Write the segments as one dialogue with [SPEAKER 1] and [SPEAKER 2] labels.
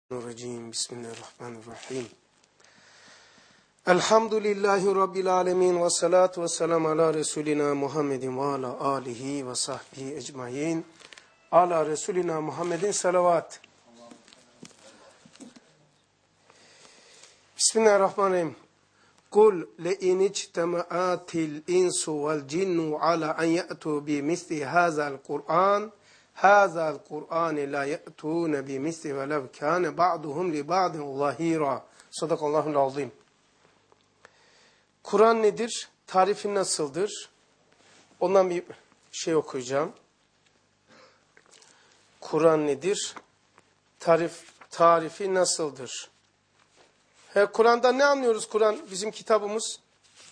[SPEAKER 1] Bismillahirrahmanirrahim. Bismillahirrahmanirrahim. Elhamdülillahi Rabbil alemin ve salatu ve selamu ala Resulina Muhammedin ve ala alihi ve sahbihi ecmain. Ala Resulina Muhammedin salavat. Bismillahirrahmanirrahim. Kul le'in ictema'atil insu vel cinnu ala en ye'tu bi misli hazal Kur'an. هَذَا الْقُرْآنِ لَا يَأْتُونَ بِمِثْلِ وَلَوْ كَانَ بَعْضُهُمْ لِبَعْضٍ ظَهِيرًا. Sadakallahul azim. Kur'an nedir? Tarifi nasıldır? Ondan bir şey okuyacağım. Kur'an nedir? Tarifi nasıldır? Kur'an'dan ne anlıyoruz? Kur'an bizim kitabımız.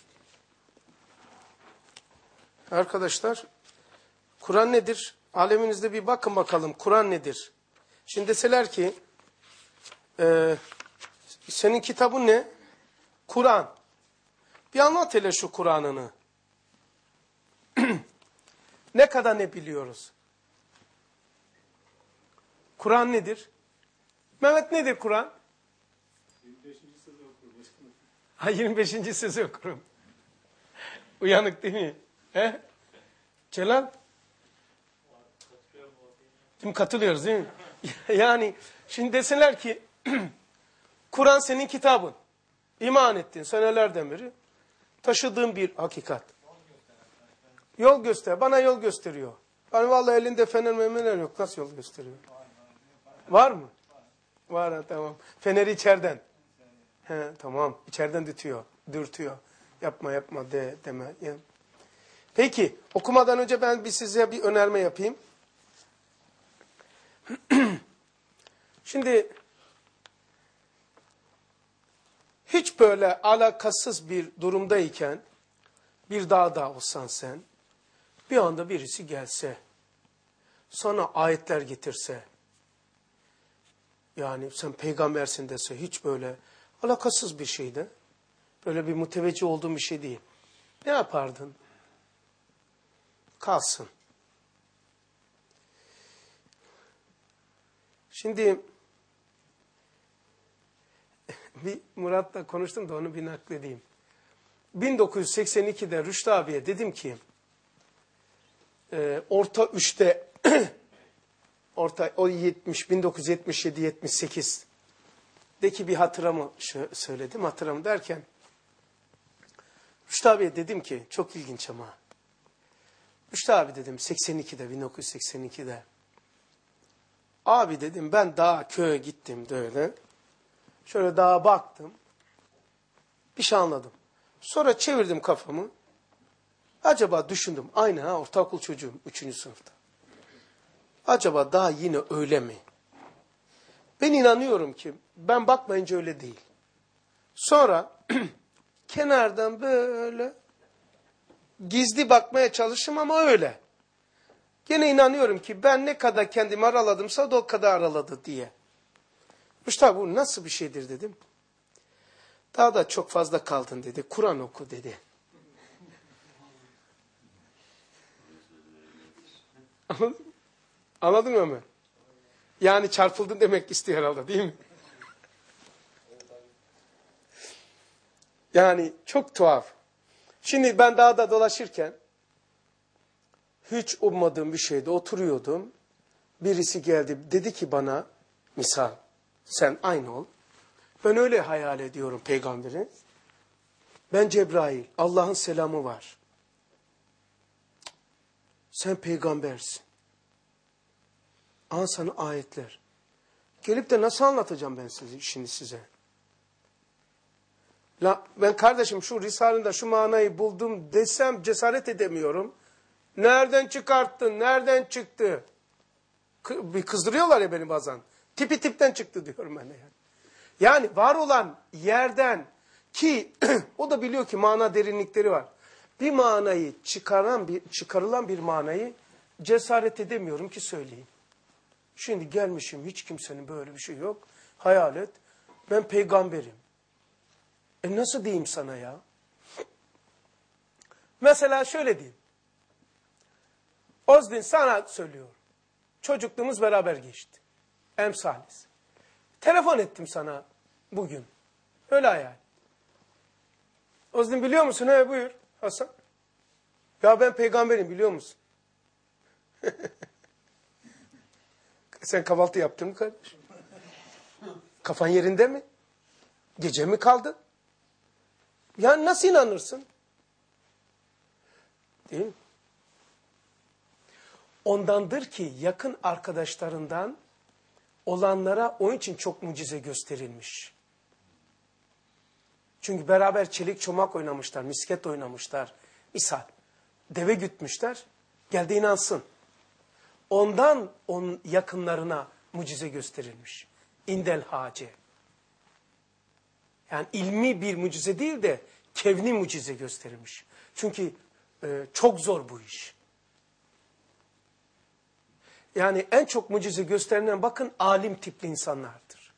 [SPEAKER 1] Arkadaşlar, Kur'an nedir? Aleminizde bir bakın bakalım Kur'an nedir? Şimdi deseler ki senin kitabın ne? Kur'an. Bir anlat hele şu Kur'an'ını. Ne kadar ne biliyoruz? Kur'an nedir? Mehmet nedir Kur'an?
[SPEAKER 2] 25. sözü okurum.
[SPEAKER 1] Ha 25. sözü okurum. Uyanık değil mi? He? Celal? Şimdi katılıyoruz değil mi? Yani şimdi deseler ki Kur'an senin kitabın. İman ettin senelerden beri. Taşıdığın bir hakikat. Yol göster. Bana yol gösteriyor. Yani vallahi elinde fener memeler yok. Nasıl yol gösteriyor? Var mı? Var ha, tamam. Feneri içeriden. He, tamam. İçeriden dürtüyor. Yapma deme. Ya. Peki okumadan önce ben size bir önerme yapayım. Şimdi hiç böyle alakasız bir durumdayken bir dağda olsan sen bir anda birisi gelse sana ayetler getirse yani sen peygambersin dese hiç böyle alakasız bir şeydi. Böyle bir müteveccih olduğun bir şey değil. Ne yapardın? Kalsın. Şimdi bir Murat'la konuştum da onu bir nakledeyim. 1982'de Rüştü abiye dedim ki orta 3'te o 1977-78'deki bir hatıramı söyledim. Hatıramı derken Rüştü abiye dedim ki çok ilginç ama Rüştü abi dedim 1982'de abi dedim ben dağa köye gittim böyle. Şöyle dağa baktım. Bir şey anladım. Sonra çevirdim kafamı. Acaba düşündüm. Aynı ha ortaokul çocuğum 3. sınıfta. Acaba dağ yine öyle mi? Ben inanıyorum ki ben bakmayınca öyle değil. Sonra kenardan böyle gizli bakmaya çalıştım ama öyle. Gene inanıyorum ki ben ne kadar kendimi araladımsa o kadar araladı diye. İşte bu nasıl bir şeydir dedim. Daha da çok fazla kaldın dedi. Kur'an oku dedi. Anladın mı Ömer? Yani çarpıldın demek istiyor herhalde değil mi? Yani çok tuhaf. Şimdi ben dağda dolaşırken hiç ummadığım bir şeyde oturuyordum. Birisi geldi dedi ki bana misal sen aynı ol. Ben öyle hayal ediyorum peygamberi. Ben Cebrail. Allah'ın selamı var. Sen peygambersin. Al sana ayetler. Gelip de nasıl anlatacağım ben şimdi size? Ben kardeşim şu Risale'de şu manayı buldum desem cesaret edemiyorum. Nereden çıkarttın? Nereden çıktı? Bir kızdırıyorlar ya beni bazen. Tipi tipten çıktı diyorum ben de yani. Yani var olan yerden ki o da biliyor ki mana derinlikleri var. Bir manayı çıkarılan bir manayı cesaret edemiyorum ki söyleyeyim. Şimdi gelmişim hiç kimsenin böyle bir şey yok. Hayal et. Ben peygamberim. Nasıl diyeyim sana ya? Mesela şöyle diyeyim. Ozdin sana söylüyor. Çocukluğumuz beraber geçti. Emsaliz. Telefon ettim sana bugün. Öyle hayal. Ozdin biliyor musun? He buyur Hasan. Ya ben peygamberim biliyor musun? Sen kahvaltı yaptın mı kardeşim? Kafan yerinde mi? Gece mi kaldın? Yani nasıl inanırsın? Değil mi? Ondandır ki yakın arkadaşlarından olanlara onun için çok mucize gösterilmiş. Çünkü beraber çelik çomak oynamışlar, misket oynamışlar. Misal, deve gütmüşler, geldi inansın. Ondan onun yakınlarına mucize gösterilmiş. İndel hace. Yani ilmi bir mucize değil de kevni mucize gösterilmiş. Çünkü çok zor bu iş. Yani en çok mucize gösterilen bakın alim tipli insanlardır.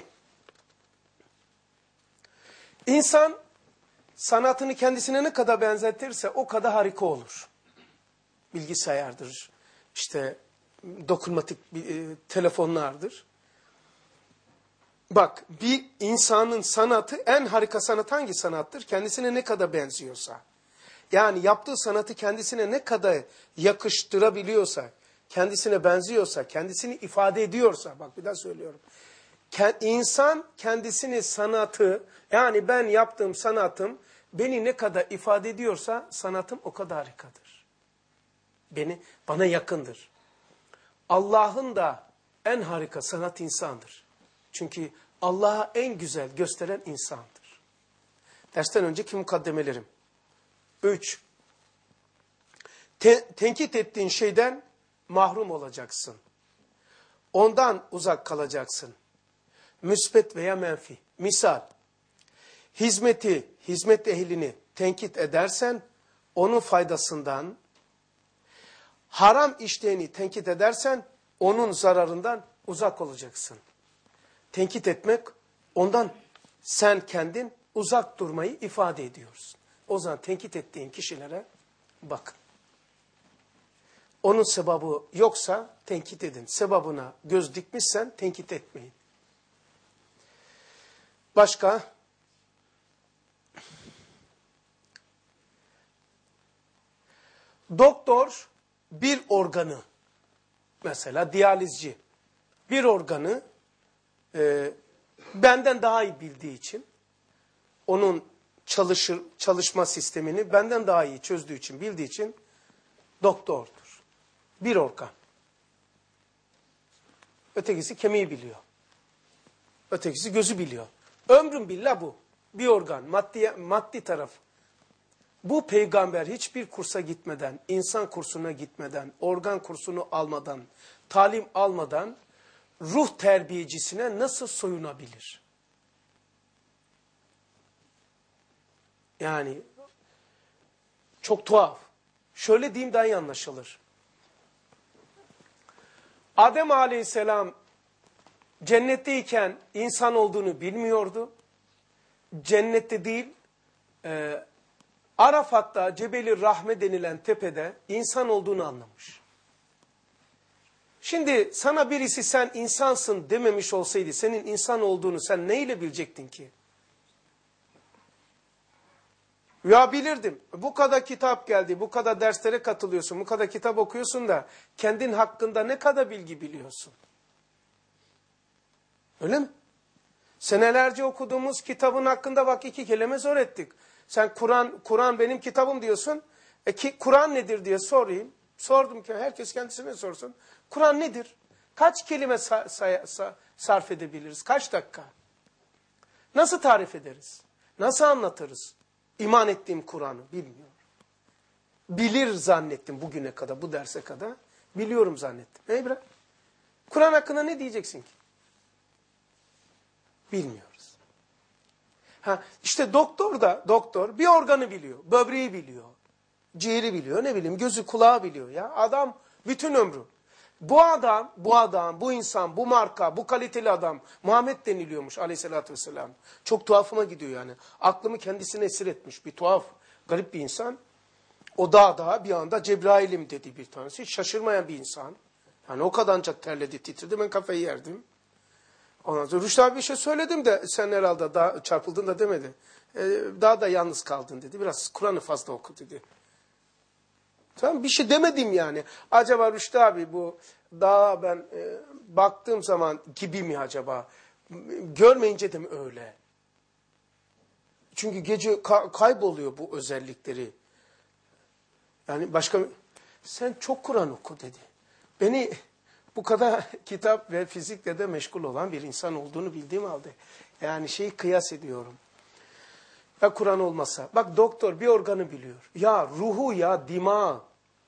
[SPEAKER 1] İnsan sanatını kendisine ne kadar benzetirse o kadar harika olur. Bilgisayardır, işte dokunmatik telefonlardır. Bak bir insanın sanatı en harika sanat hangi sanattır? Kendisine ne kadar benziyorsa. Yani yaptığı sanatı kendisine ne kadar yakıştırabiliyorsa, kendisine benziyorsa, kendisini ifade ediyorsa, bak bir daha söylüyorum. İnsan kendisini sanatı, yani ben yaptığım sanatım beni ne kadar ifade ediyorsa sanatım o kadar harikadır. Bana yakındır. Allah'ın da en harika sanat insandır. Çünkü Allah'a en güzel gösteren insandır. Dersten önceki mukaddemelerim. 3. Tenkit ettiğin şeyden mahrum olacaksın. Ondan uzak kalacaksın. Müsbet veya menfi. Misal, hizmet ehlini tenkit edersen onun faydasından, haram işleyeni tenkit edersen onun zararından uzak olacaksın. Tenkit etmek, ondan sen kendin uzak durmayı ifade ediyorsun. O zaman tenkit ettiğin kişilere bakın. Onun sevabı yoksa tenkit edin. Sevabına göz dikmişsen tenkit etmeyin. Başka? Doktor bir organı, mesela diyalizci, bir organı benden daha iyi bildiği için, onun çalışma sistemini benden daha iyi çözdüğü için, bildiği için doktordur. Bir organ. Ötekisi kemiği biliyor. Ötekisi gözü biliyor. Ömrüm billah bu. Bir organ, maddi taraf. Bu peygamber hiçbir kursa gitmeden, insan kursuna gitmeden, organ kursunu almadan, talim almadan ruh terbiyecisine nasıl soyunabilir? Yani çok tuhaf. Şöyle diyeyim daha iyi anlaşılır. Adem Aleyhisselam cennetteyken insan olduğunu bilmiyordu. Cennette değil, Arafat'ta Cebeli Rahme denilen tepede insan olduğunu anlamış. Şimdi sana birisi sen insansın dememiş olsaydı senin insan olduğunu sen neyle bilecektin ki? Ya bilirdim. Bu kadar kitap geldi, bu kadar derslere katılıyorsun, bu kadar kitap okuyorsun da kendin hakkında ne kadar bilgi biliyorsun? Öyle mi? Senelerce okuduğumuz kitabın hakkında bak 2 kelime zor ettik. Sen Kur'an benim kitabım diyorsun. Kur'an nedir diye sorayım. Sordum ki herkes kendisine sorsun. Kur'an nedir? Kaç kelime sarf edebiliriz? Kaç dakika? Nasıl tarif ederiz? Nasıl anlatırız? İman ettiğim Kur'an'ı bilmiyorum. Bilir zannettim bugüne kadar, bu derse kadar. Biliyorum zannettim. İbrahim? Kur'an hakkında ne diyeceksin ki? Bilmiyoruz. İşte doktor bir organı biliyor. Böbreği biliyor. Ciğeri biliyor. Ne bileyim gözü kulağı biliyor ya. Adam bütün ömrü. Bu insan, bu marka, bu kaliteli adam Muhammed deniliyormuş aleyhissalatü vesselam. Çok tuhafıma gidiyor yani. Aklımı kendisine esir etmiş bir tuhaf, garip bir insan. O dağda bir anda Cebrail'im dedi bir tanesi. Hiç şaşırmayan bir insan. Yani o kadar ancak terledi, titredi. Ben kafayı yerdim. Ondan sonra Rüştü abi bir şey söyledim de sen herhalde daha çarpıldın da demedi. Daha da yalnız kaldın dedi. Biraz Kur'an'ı fazla oku dedi. Tamam bir şey demedim yani. Acaba Rüştü abi bu daha ben baktığım zaman gibi mi acaba? Görmeyince de mi öyle? Çünkü gece kayboluyor bu özellikleri. Yani başka sen çok Kur'an oku dedi. Beni bu kadar kitap ve fizikle de meşgul olan bir insan olduğunu bildiğim halde yani şeyi kıyas ediyorum. Ya Kur'an olmasa bak doktor bir organı biliyor. Ya ruhu ya dimağı.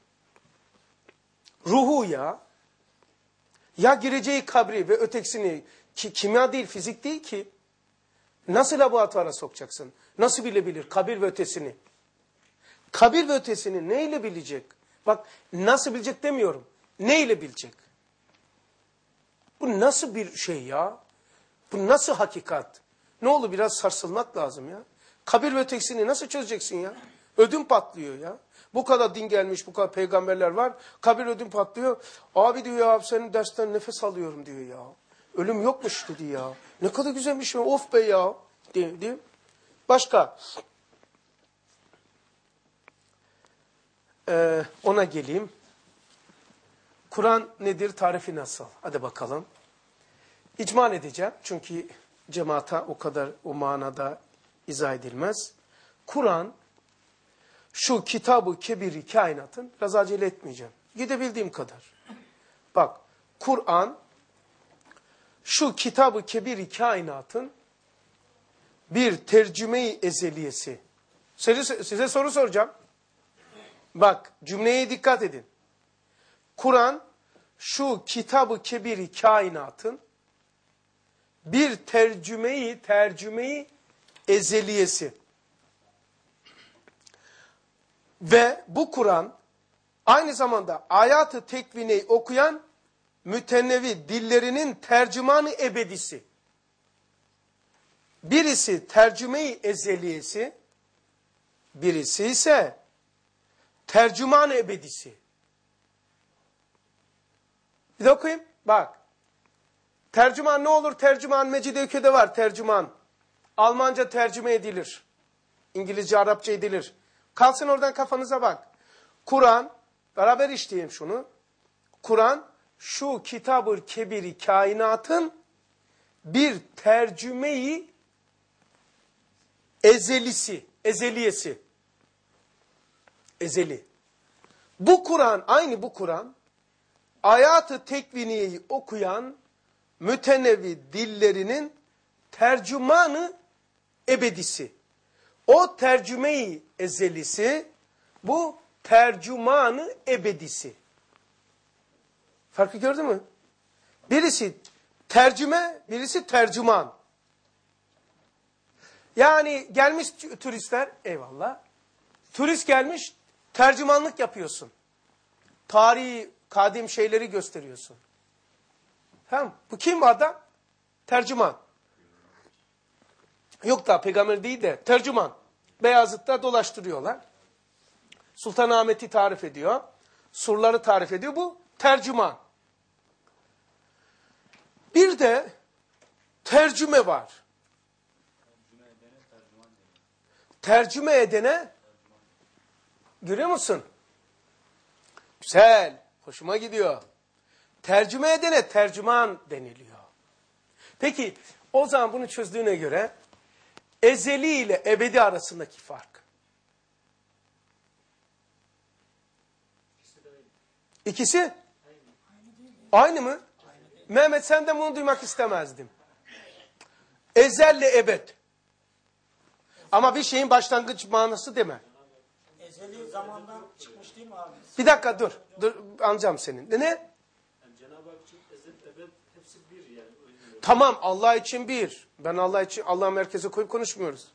[SPEAKER 1] Ruhu ya gireceği kabri ve ötekisini kimya değil fizik değil ki. Nasıl laboratuvara sokacaksın? Nasıl bilebilir kabir ve ötesini? Kabir ve ötesini neyle bilecek? Bak nasıl bilecek demiyorum. Neyle bilecek? Bu nasıl bir şey ya? Bu nasıl hakikat? Ne olur biraz sarsılmak lazım ya. Kabir ve ötekisini nasıl çözeceksin ya? Ödüm patlıyor ya. Bu kadar din gelmiş, bu kadar peygamberler var. Kabir ödüm patlıyor. Abi diyor ya senin dersten nefes alıyorum diyor ya. Ölüm yokmuş dedi ya. Ne kadar güzelmiş ya. Of be ya. Değil. Başka. Ona geleyim. Kur'an nedir? Tarifi nasıl? Hadi bakalım. İcmal edeceğim. Çünkü cemaata o kadar o manada izah edilmez. Kur'an şu kitabı kebiri kainatın biraz acele etmeyeceğim. Gidebildiğim kadar. Bak Kur'an şu kitabı kebiri kainatın bir tercüme-i ezeliyesi. Size soru soracağım. Bak cümleye dikkat edin. Kur'an şu kitabı kebiri kainatın bir tercüme-i ezeliyesi. Ve bu Kur'an aynı zamanda ayat-ı tekvineyi okuyan mütennevi dillerinin tercümanı ebedisi. Birisi tercüme-i ezeliyesi, birisi ise tercüman-ı ebedisi. Bir de okuyayım. Bak. Tercüman ne olur? Tercüman Mecidiyeköy'de var tercüman. Almanca tercüme edilir. İngilizce, Arapça edilir. Kalsın oradan kafanıza bak. Kur'an, beraber işleyelim şunu. Kur'an şu kitab-ı kebiri kainatın bir tercümeyi ezeliyesi. Ezeli. Bu Kur'an, aynı bu Kur'an, ayat-ı tekviniyeyi okuyan mütenevvi dillerinin tercümanı ebedisi. O tercümeyi ezelisi, bu tercümanı ebedisi. Farkı gördün mü? Birisi tercüme, birisi tercüman. Yani gelmiş turistler, eyvallah. Turist gelmiş, tercümanlık yapıyorsun. Tarihi, kadim şeyleri gösteriyorsun. Tamam. Bu kim adam? Tercüman. Yok da peygamber değil de tercüman. Beyazıt'ta dolaştırıyorlar. Sultanahmet'i tarif ediyor. Surları tarif ediyor. Bu tercüman. Bir de tercüme var. Tercüme edene görüyor musun? Güzel. Hoşuma gidiyor. Tercüme edene tercüman deniliyor. Peki o zaman bunu çözdüğüne göre ezeli ile ebedi arasındaki fark. İkisi? Aynı mı? Mehmet senden bunu duymak istemezdim. Ezelle ebed. Ama bir şeyin başlangıç manası deme.
[SPEAKER 3] Ezeli zamandan çıkmış değil mi abi?
[SPEAKER 1] Bir dakika dur. Dur anlayacağım senin. Ne?
[SPEAKER 2] Yani Cenab-ı Hak için ezel, ebed hepsi bir yani.
[SPEAKER 1] Tamam Allah için bir. Ben Allah için Allah'ı merkeze koyup konuşmuyoruz.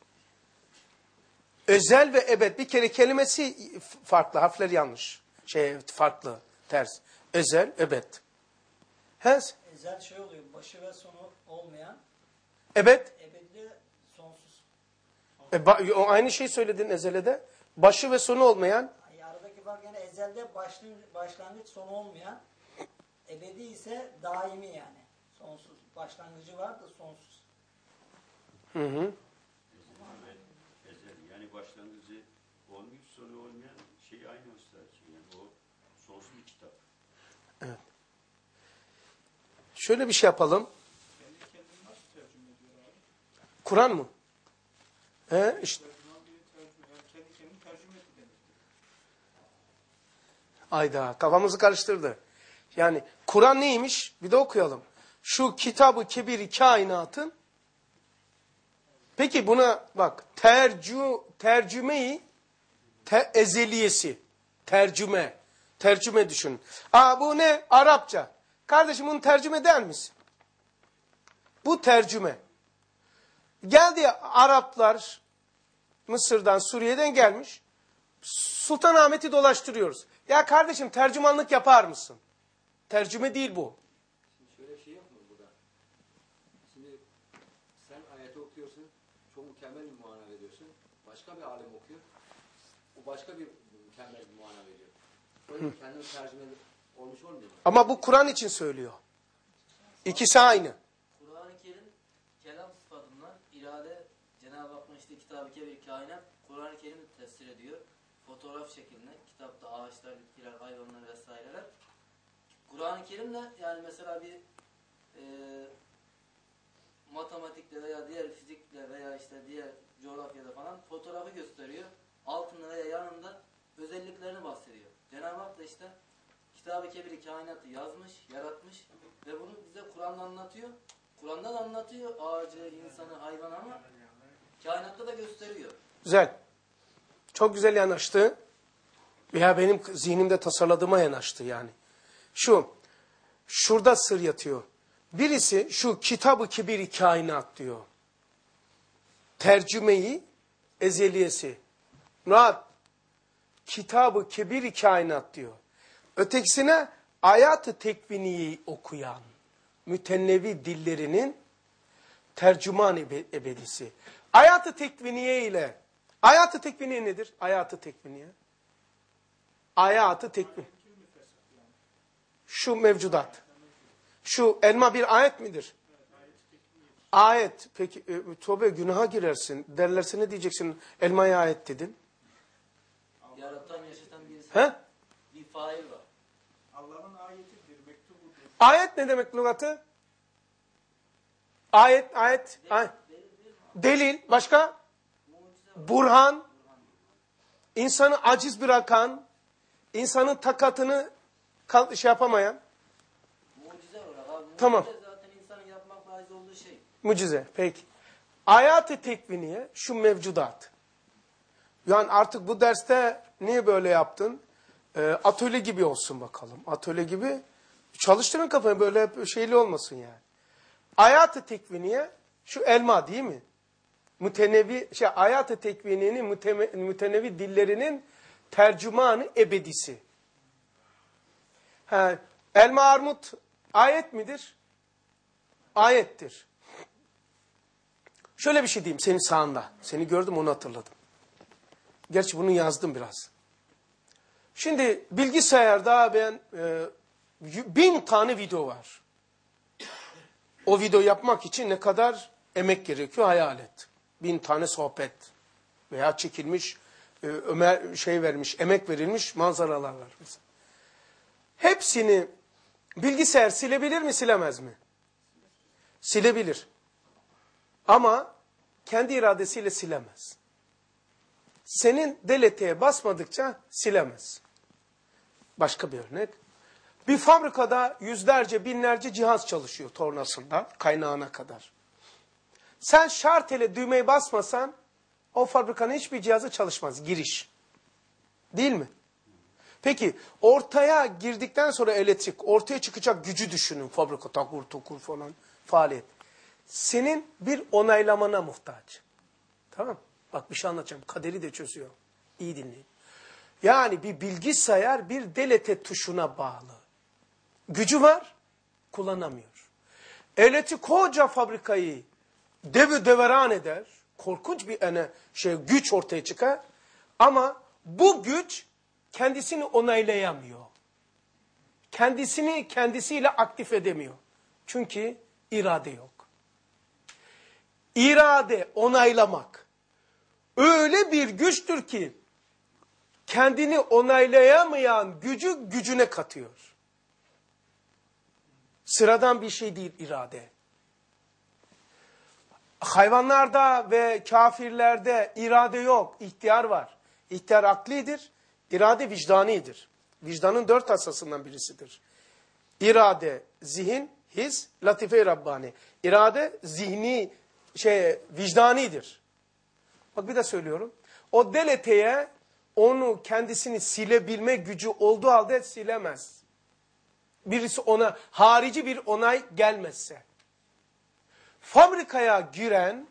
[SPEAKER 1] Özel ve ebed bir kere kelimesi farklı. Harfler yanlış. Farklı. Ters. Özel, ebed. Hez?
[SPEAKER 3] Ezel şey oluyor, başı ve sonu olmayan,
[SPEAKER 1] Ebed.
[SPEAKER 3] ebedi sonsuz.
[SPEAKER 1] O aynı şeyi söyledin ezelede. Başı ve sonu olmayan.
[SPEAKER 3] Aradaki fark yani ezelde başlangıç sonu olmayan, ebedi ise daimi yani. Sonsuz. Başlangıcı var da sonsuz.
[SPEAKER 1] Hı hı.
[SPEAKER 4] Ezel. Yani başlangıcı olmuyor, sonu olmayan şey aynı o sadece. Yani o sonsuz bir kitap.
[SPEAKER 1] Evet. Şöyle bir şey yapalım.
[SPEAKER 2] Kendi kendini nasıl tercüme ediyor abi?
[SPEAKER 1] Kur'an mı? İşte.
[SPEAKER 2] Tercüman biri tercüme, yani kendi kendini tercüme etti demektir.
[SPEAKER 1] Ayda kafamızı karıştırdı. Yani Kur'an neymiş? Bir de okuyalım. Şu kitabı kebiri kainatın. Peki buna bak tercümeyi ezeliyesi. Tercüme düşün. Bu ne? Arapça. Kardeşim bunu tercüme eder misin? Bu tercüme. Geldi Araplar Mısır'dan, Suriye'den gelmiş. Sultanahmet'i dolaştırıyoruz. Ya kardeşim tercümanlık yapar mısın? Tercüme değil bu.
[SPEAKER 5] Şimdi şöyle bir şey yok mu burada? Şimdi sen ayeti okuyorsun, çok mükemmel bir mana veriyorsun. Başka bir alim okuyor, o başka bir mükemmel bir mana veriyor. Böyle kendin tercüme olmuş olmuyor mu?
[SPEAKER 1] Ama bu Kur'an için söylüyor. İkisi aynı.
[SPEAKER 6] Kur'an-ı Kerim kelam sıfatından irade Cenab-ı Hakk'ın işte Kitab-ı Kebir kainat Kur'an-ı Kerim'i tefsir ediyor. Fotoğraf şeklinde kitapta ağaçlar, bitkiler, hayvanlar vesaireler. Kur'an-ı Kerim'le yani mesela bir matematikle veya diğer fizikle veya işte diğer coğrafyada falan fotoğrafı gösteriyor. Altında veya yanında özelliklerini bahsediyor. Cenab-ı Hak da işte Kitab-ı Kebir'i kainatı yazmış, yaratmış ve bunu bize Kur'an'da anlatıyor. Kur'an'da da anlatıyor ağacı, insanı, hayvanı ama kainatta da gösteriyor.
[SPEAKER 1] Güzel. Çok güzel yanaştı. Veya benim zihnimde tasarladığıma yanaştı yani. Şurada sır yatıyor. Birisi şu kitabı kibiri kainat diyor. Tercümeyi ezeliyesi. Murat, kitabı kibiri kainat diyor. Ötekisine ayat-ı tekviniyi okuyan mütennevi dillerinin tercüman ebedisi. Ayat-ı tekviniye ile ayat-ı tekviniye nedir? Ayat-ı tekviniye. Ayat-ı tekvin. Şu mevcudat. Şu elma bir ayet midir? Ayet. Peki tövbe günaha girersin. Derlerse ne diyeceksin? Elmaya ayet dedin.
[SPEAKER 6] Yaratan, yaşatan birisi.
[SPEAKER 1] He?
[SPEAKER 6] Bir fail var.
[SPEAKER 2] Allah'ın ayetidir, mektubudur.
[SPEAKER 1] Ayet ne demek lügatı? Ayet. Delil. Başka? Burhan. İnsanı aciz bırakan, insanın takatını şey yapamayan.
[SPEAKER 6] Mucize olarak abi.
[SPEAKER 1] Tamam.
[SPEAKER 6] Mucize zaten insanın yapmakla aciz olduğu şey.
[SPEAKER 1] Mucize. Peki. Ayat-ı tekviniye şu mevcudat. Yani artık bu derste niye böyle yaptın? Atölye gibi olsun bakalım. Atölye gibi. Çalıştırın kafayı böyle şeyli olmasın yani. Ayat-ı tekviniye şu elma değil mi? Ayat-ı tekviniyenin mütenevi dillerinin tercümanı ebedisi. Elma armut ayet midir? Ayettir. Şöyle bir şey diyeyim senin sağında. Seni gördüm onu hatırladım. Gerçi bunu yazdım biraz. Şimdi bilgisayarda ben 1000 tane video var. O video yapmak için ne kadar emek gerekiyor hayal et. 1000 tane sohbet veya çekilmiş, emek verilmiş manzaralar var mesela. Hepsini bilgisayar silebilir mi, silemez mi? Silebilir. Ama kendi iradesiyle silemez. Senin delete'ye basmadıkça silemez. Başka bir örnek. Bir fabrikada yüzlerce, binlerce cihaz çalışıyor tornasından kaynağına kadar. Sen şartele düğmeye basmasan o fabrikanın hiçbir cihazı çalışmaz. Giriş. Değil mi? Peki ortaya girdikten sonra elektrik, ortaya çıkacak gücü düşünün. Fabrika takur tokur falan faaliyet. Senin bir onaylamana muhtaç. Tamam. Bak bir şey anlatacağım. Kaderi de çözüyor. İyi dinleyin. Yani bir bilgisayar bir delete tuşuna bağlı. Gücü var, kullanamıyor. Elektrik koca fabrikayı deveran eder. Korkunç bir güç ortaya çıkar. Ama bu güç kendisini onaylayamıyor. Kendisiyle aktif edemiyor. Çünkü irade yok. İrade, onaylamak öyle bir güçtür ki kendini onaylayamayan gücü gücüne katıyor. Sıradan bir şey değil irade. Hayvanlarda ve kafirlerde irade yok, ihtiyar var. İhtiyar aklidir, irade vicdanidir. Vicdanın 4 asasından birisidir. İrade, zihin, his, latife-i Rabbani. İrade zihni, vicdanidir. Bak bir de söylüyorum. O deleteye onu kendisini silebilme gücü olduğu halde silemez. Birisi ona harici bir onay gelmezse. Fabrikaya giren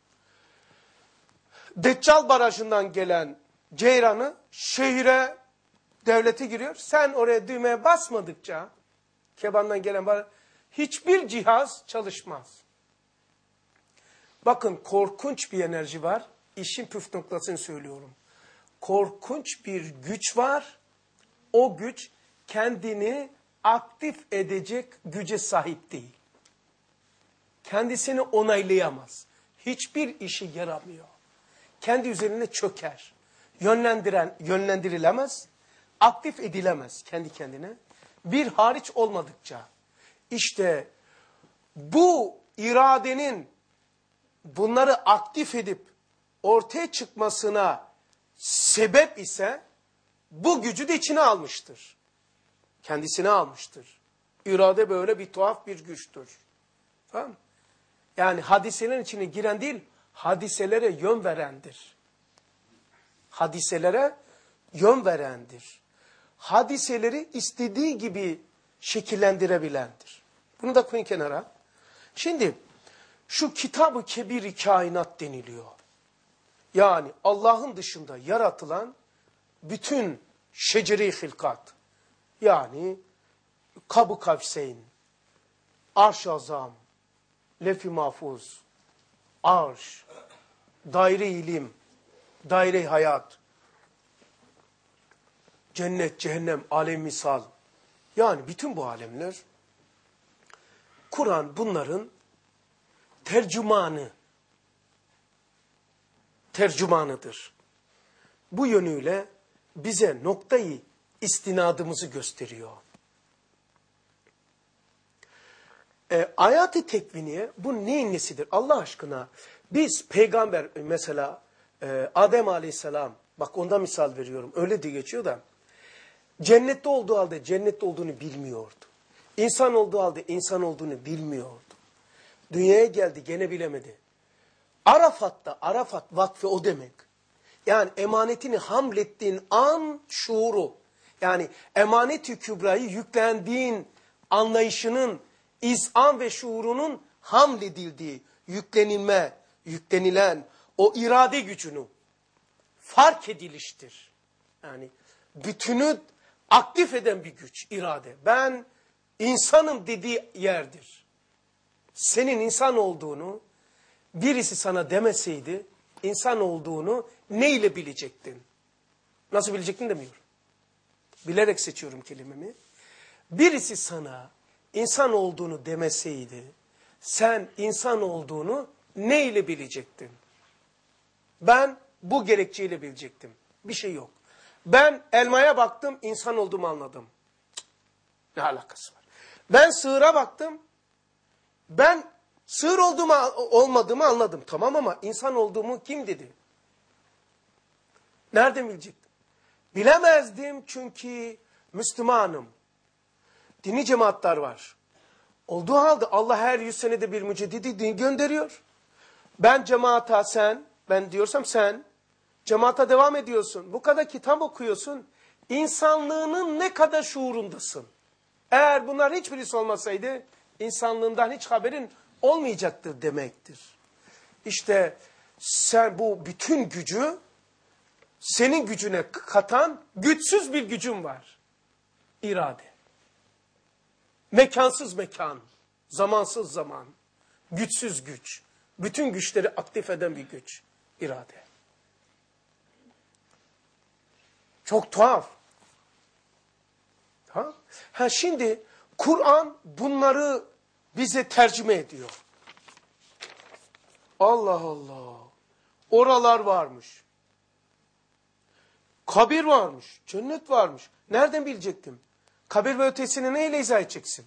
[SPEAKER 1] Deccal Barajı'ndan gelen ceyranı şehire, devlete giriyor. Sen oraya düğmeye basmadıkça Keban'dan gelen baraj, hiçbir cihaz çalışmaz. Bakın korkunç bir enerji var. İşin püf noktasını söylüyorum. Korkunç bir güç var. O güç kendini aktif edecek güce sahip değil. Kendisini onaylayamaz. Hiçbir işi yaramıyor. Kendi üzerine çöker. Yönlendirilemez. Aktif edilemez kendi kendine. Bir hariç olmadıkça. İşte bu iradenin bunları aktif edip ortaya çıkmasına sebep ise bu gücü de içine almıştır. Kendisine almıştır. İrade böyle bir tuhaf bir güçtür. Tamam mı? Yani hadiselerin içine giren değil, hadiselere yön verendir. Hadiselere yön verendir. Hadiseleri istediği gibi şekillendirebilendir. Bunu da koyun kenara. Şimdi şu Kitab-ı Kebir-i Kainat deniliyor. Yani Allah'ın dışında yaratılan bütün şecere-i hilkat. Yani Kab-ı Kavseyn, Arş-ı Azam, Lef-i Mahfuz, Arş, Daire-i İlim, Daire-i Hayat, Cennet, Cehennem, Alem Misal. Yani bütün bu alemler, Kur'an bunların tercümanıdır. Bu yönüyle bize noktayı istinadımızı gösteriyor. Ayat-ı tekviniye bu neyin nesidir? Allah aşkına biz peygamber mesela Adem Aleyhisselam, bak ondan misal veriyorum, öyle diye geçiyor da cennette olduğu halde cennette olduğunu bilmiyordu. İnsan olduğu halde insan olduğunu bilmiyordu. Dünyaya geldi gene bilemedi. Arafat'ta, Arafat vakfı o demek. Yani emanetini hamlettiğin an şuuru, yani emanet-i kübrayı yüklendiğin anlayışının, izan ve şuurunun hamledildiği, yüklenilen o irade gücünü fark ediliştir. Yani bütünü aktif eden bir güç, irade. Ben insanım dediği yerdir. Senin insan olduğunu birisi sana demeseydi, insan olduğunu neyle bilecektin? Nasıl bilecektin demiyorum. Bilerek seçiyorum kelimemi. Birisi sana insan olduğunu demeseydi, sen insan olduğunu neyle bilecektin? Ben bu gerekçeyle bilecektim. Bir şey yok. Ben elmaya baktım, insan olduğumu anladım. Cık, ne alakası var? Ben sığıra baktım, ben sığır olmadığımı anladım. Tamam ama insan olduğumu kim dedi? Nereden bilecektim? Bilemezdim çünkü Müslümanım. Dini cemaatler var. Olduğu halde Allah her 100 senede bir müceddidi din gönderiyor. Ben cemaata ben diyorsam sen, cemaata devam ediyorsun. Bu kadar kitap okuyorsun. İnsanlığının ne kadar şuurundasın. Eğer bunlar hiçbirisi olmasaydı, insanlığından hiç haberin olmayacaktır demektir. İşte sen bu bütün gücü, senin gücüne katan güçsüz bir gücün var. İrade. Mekansız mekan, zamansız zaman, güçsüz güç. Bütün güçleri aktif eden bir güç, irade. Çok tuhaf. Şimdi Kur'an bunları bize tercüme ediyor. Allah Allah. Oralar varmış. Kabir varmış. Cennet varmış. Nereden bilecektim? Kabir ve ötesini neyle izah edeceksin?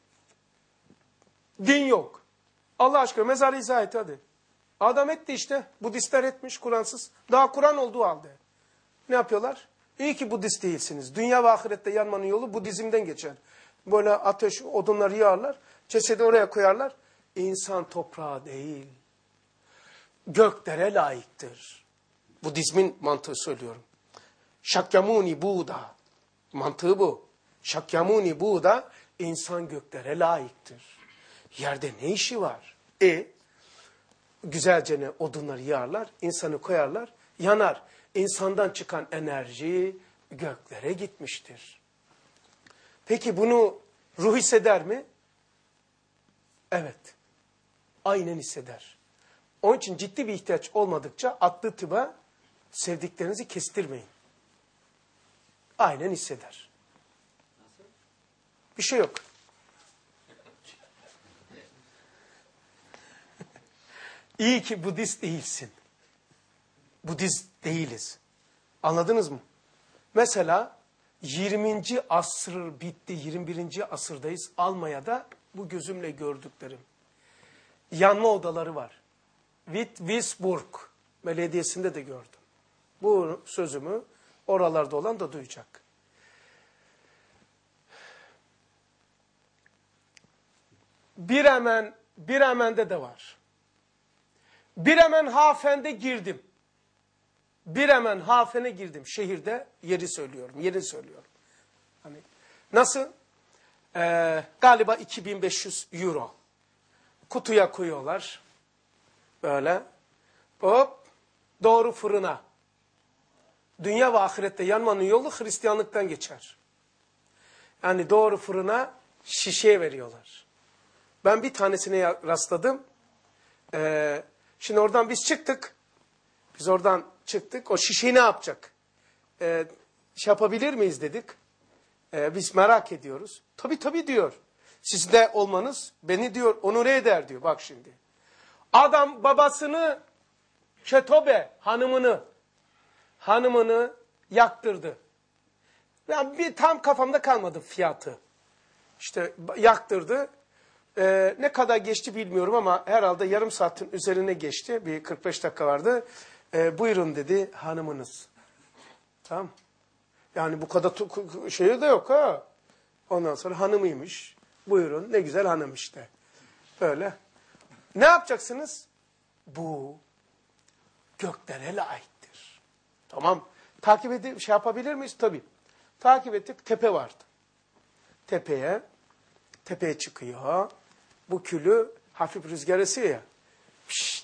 [SPEAKER 1] Din yok. Allah aşkına mezarı izah et hadi. Adam etti işte. Budistler etmiş Kur'ansız. Daha Kur'an olduğu halde. Ne yapıyorlar? İyi ki Budist değilsiniz. Dünya ve ahirette yanmanın yolu Budizm'den geçer. Böyle ateş, odunları yağarlar. Cesedi oraya koyarlar. İnsan toprağa değil, göklere layıktır. Budizmin mantığı söylüyorum. Shakyamuni Buddha. Mantığı bu. Shakyamuni Buddha, insan göklere layıktır. Yerde ne işi var? Güzelce ne odunları yağarlar, insanı koyarlar, yanar. İnsandan çıkan enerji göklere gitmiştir. Peki bunu ruh hisseder mi? Evet. Aynen hisseder. Onun için ciddi bir ihtiyaç olmadıkça atlı tıba sevdiklerinizi kestirmeyin. Aynen hisseder. Bir şey yok. İyi ki Budist değilsin. Budist değiliz. Anladınız mı? Mesela 20. asır bitti, 21. asırdayız. Almanya'da bu gözümle gördüklerim. Yanma odaları var. Witwisburg Belediyesi'nde de gördüm. Bu sözümü oralarda olan da duyacak. Biremen'de de var. Biremen Hafen'de girdim. Biremen Hafen'e girdim. Şehirde yeri söylüyorum. Hani nasıl? Galiba 2500 euro. Kutuya koyuyorlar. Böyle. Hop. Doğru fırına. Dünya ve ahirette yanmanın yolu Hristiyanlıktan geçer. Yani doğru fırına şişeye veriyorlar. Ben bir tanesine rastladım. Şimdi oradan biz çıktık. O şişeyi ne yapacak? Şey yapabilir miyiz dedik. Biz merak ediyoruz. Tabii diyor. Siz de olmanız beni diyor onure eder diyor. Bak şimdi. Adam babasını Şetobe hanımını yaktırdı. Yani bir tam kafamda kalmadı fiyatı. İşte yaktırdı. Ne kadar geçti bilmiyorum ama herhalde yarım saatin üzerine geçti. Bir 45 dakika vardı. Buyurun dedi hanımınız. Tamam. Yani bu kadar şey de yok ha. Ondan sonra hanımıymış. Buyurun ne güzel hanım işte. Böyle. Ne yapacaksınız? Bu göklere layıktır. Tamam. Takip edip şey yapabilir miyiz? Tabii. Takip ettik. Tepe vardı. Tepeye çıkıyor. Bu külü hafif rüzgar esiyor ya. Pişt.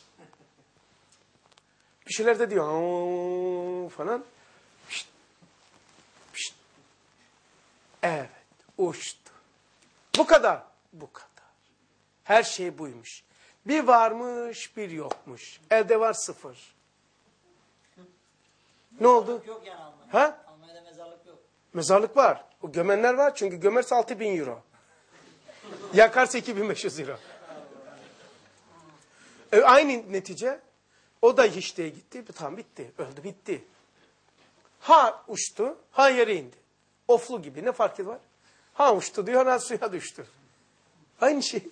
[SPEAKER 1] Bir şeyler de diyor. Falan. Pişt. Pişt. Evet. Uçtu. Bu kadar. Her şey buymuş. Bir varmış, bir yokmuş. Elde var 0. Ne oldu?
[SPEAKER 3] Yok yani Almanya'da.
[SPEAKER 1] Ha?
[SPEAKER 3] Almanya'da mezarlık yok.
[SPEAKER 1] Mezarlık var. O gömenler var çünkü gömerse 6.000 euro. Yakarsa 2.500 euro. Aynı netice. O da hiçliğe gitti. Tamam bitti. Öldü bitti. Ha uçtu, ha yere indi. Oflu gibi ne farkı var? Ha uçtu diyor, ha suya düştü. Aynı şey.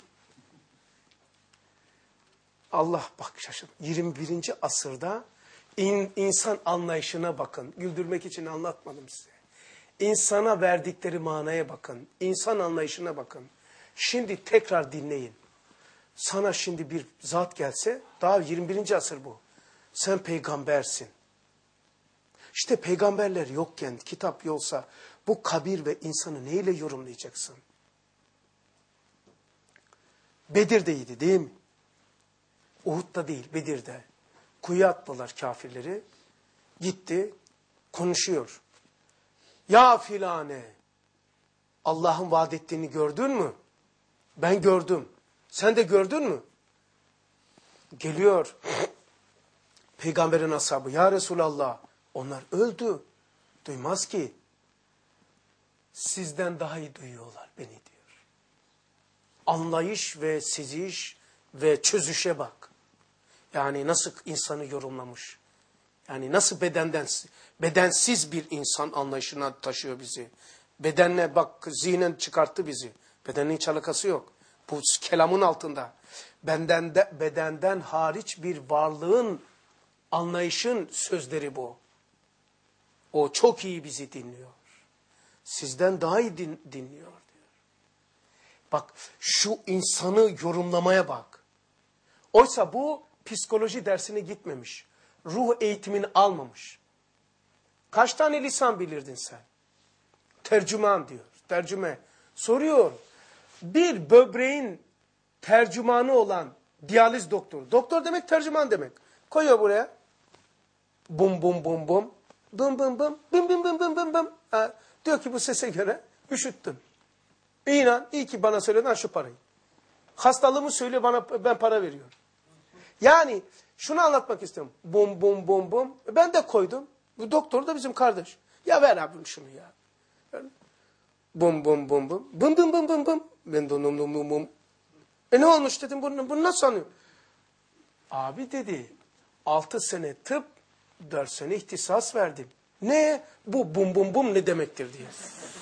[SPEAKER 1] Allah bak şaşır. 21. asırda insan anlayışına bakın. Güldürmek için anlatmadım size. İnsana verdikleri manaya bakın. İnsan anlayışına bakın. Şimdi tekrar dinleyin. Sana şimdi bir zat gelse, daha 21. asır bu. Sen peygambersin. İşte peygamberler yokken, kitap yoksa bu kabir ve insanı neyle yorumlayacaksın? Bedir'deydi değil mi? Uhud'da değil, Bedir'de. Kuyuya attılar kafirleri. Gitti, konuşuyor. Ya filane, Allah'ın vaat ettiğini gördün mü? Ben gördüm. Sen de gördün mü? Geliyor. Peygamberin ashabı, ya Resulallah, onlar öldü. Duymaz ki. Sizden daha iyi duyuyorlar beni diyor. anlayış ve seziş ve çözüşe bak. Yani nasıl insanı yorumlamış. Yani nasıl bedensiz bir insan anlayışına taşıyor bizi. Bedenle bak zihnen çıkarttı bizi. Bedenin hiç alakası yok. Bu kelamın altında. Bedenden hariç bir varlığın, anlayışın sözleri bu. O çok iyi bizi dinliyor. Sizden daha iyi dinliyor diyor. Bak şu insanı yorumlamaya bak. Oysa bu psikoloji dersine gitmemiş. Ruh eğitimini almamış. Kaç tane lisan bilirdin sen? Tercüman diyor. Tercüme. Soruyor. Bir böbreğin tercümanı olan diyaliz doktoru. Doktor demek tercüman demek. Koyuyor buraya. Bum bum bum bum. Bum bum bum. Bum bum bum bum bum bum. Diyor ki bu sese göre üşüttüm. İnan iyi ki bana söyledin şu parayı. Hastalığımı söyle bana, ben para veriyorum. Yani şunu anlatmak istiyorum. Bum bum bum bum. Ben de koydum. Bu doktor da bizim kardeş. Ya ver abim şunu ya. Bum bum bum bum. Bum bum bum bum bum. Ben de bum bum bum bum. Ne olmuş dedim bunu nasıl anlıyor? Abi dedi 6 sene tıp 4 sene ihtisas verdim. Ne? Bu bum bum bum ne demektir diye.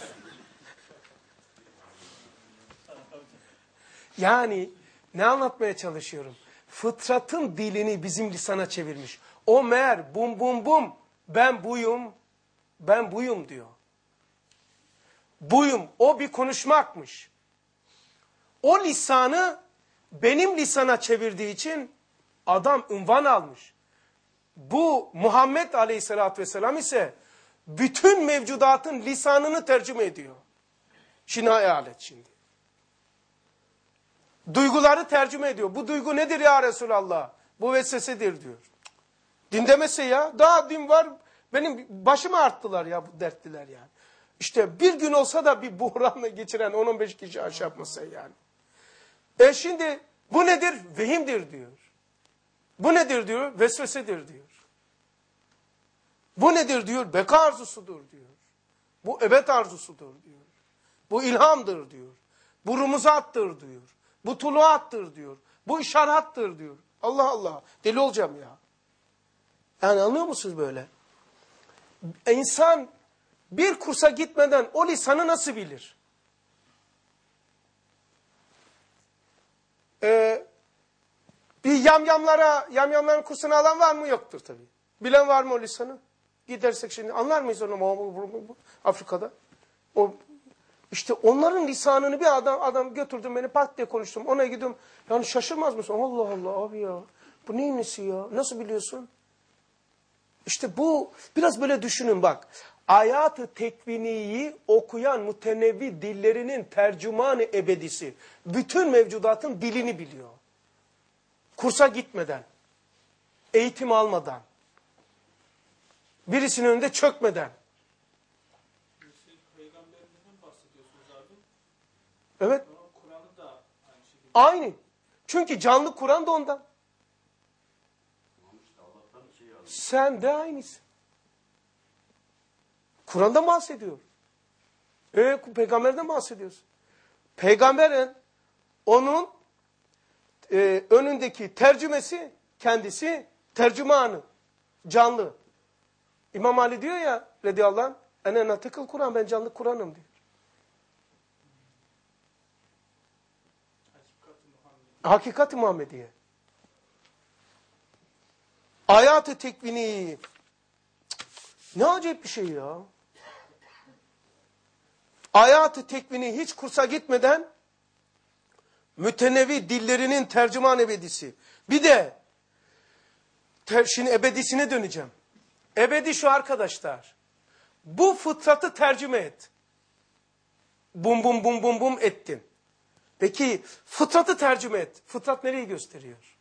[SPEAKER 1] Yani ne anlatmaya çalışıyorum? Fıtratın dilini bizim lisana çevirmiş. O meğer bum bum bum ben buyum diyor. Buyum o bir konuşmakmış. O lisanı benim lisana çevirdiği için adam unvan almış. Bu Muhammed Aleyhisselatü Vesselam ise bütün mevcudatın lisanını tercüme ediyor. Şimdi hayal et şimdi. Duyguları tercüme ediyor. Bu duygu nedir ya Resulallah? Bu vesvesedir diyor. Din demese ya. Daha din var. Benim başımı arttılar ya bu dertliler yani. İşte bir gün olsa da bir buhranla geçiren 10-15 kişi aşağı yapmasa yani. Şimdi bu nedir? Vehimdir diyor. Bu nedir diyor? Vesvesedir diyor. Bu nedir diyor? Beka arzusudur diyor. Bu ebed arzusudur diyor. Bu ilhamdır diyor. Bu rumuzattır diyor. Bu tuluattır diyor. Bu işarattır diyor. Allah Allah. Deli olacağım ya. Yani anlıyor musunuz böyle? İnsan bir kursa gitmeden o lisanı nasıl bilir? Bir yamyamların kursunu alan var mı? Yoktur tabii. Bilen var mı o lisanı? Gidersek şimdi anlar mıyız onu Afrika'da? İşte onların lisanını bir adam götürdüm beni pat diye konuştum. Ona gidiyorum. Yani şaşırmaz mısın? Allah Allah abi ya. Bu neyin nesi ya? Nasıl biliyorsun? İşte bu biraz böyle düşünün bak. Ayat-ı tekviniyi okuyan mutenevvi dillerinin tercümanı ebedisi. Bütün mevcudatın dilini biliyor. Kursa gitmeden. Eğitim almadan. Birisinin önünde çökmeden.
[SPEAKER 2] Peygamberinden bahsediyorsunuz abi.
[SPEAKER 1] Evet.
[SPEAKER 2] Kur'an'ı da aynı şekilde.
[SPEAKER 1] Aynı. Çünkü canlı Kur'an da ondan. Sen de aynısın. Kur'an'da bahsediyor. Peygamberden bahsediyorsun. Peygamberin onun önündeki tercümesi kendisi tercümanı. Canlı. İmam Ali diyor ya radıyallahu anh ene natıkıl Kur'an ben canlı Kur'an'ım diyor. Hakikat-ı Muhammediye. Ayat-ı tekvini. Ne acayip bir şey ya. Ayat-ı tekvini hiç kursa gitmeden mütenevi dillerinin tercüman ebedisi. Bir de şimdi ebedisine döneceğim. Ebedi şu arkadaşlar. Bu fıtratı tercüme et. Bum bum bum bum bum ettin. Peki fıtratı tercüme et. Fıtrat nereyi gösteriyor?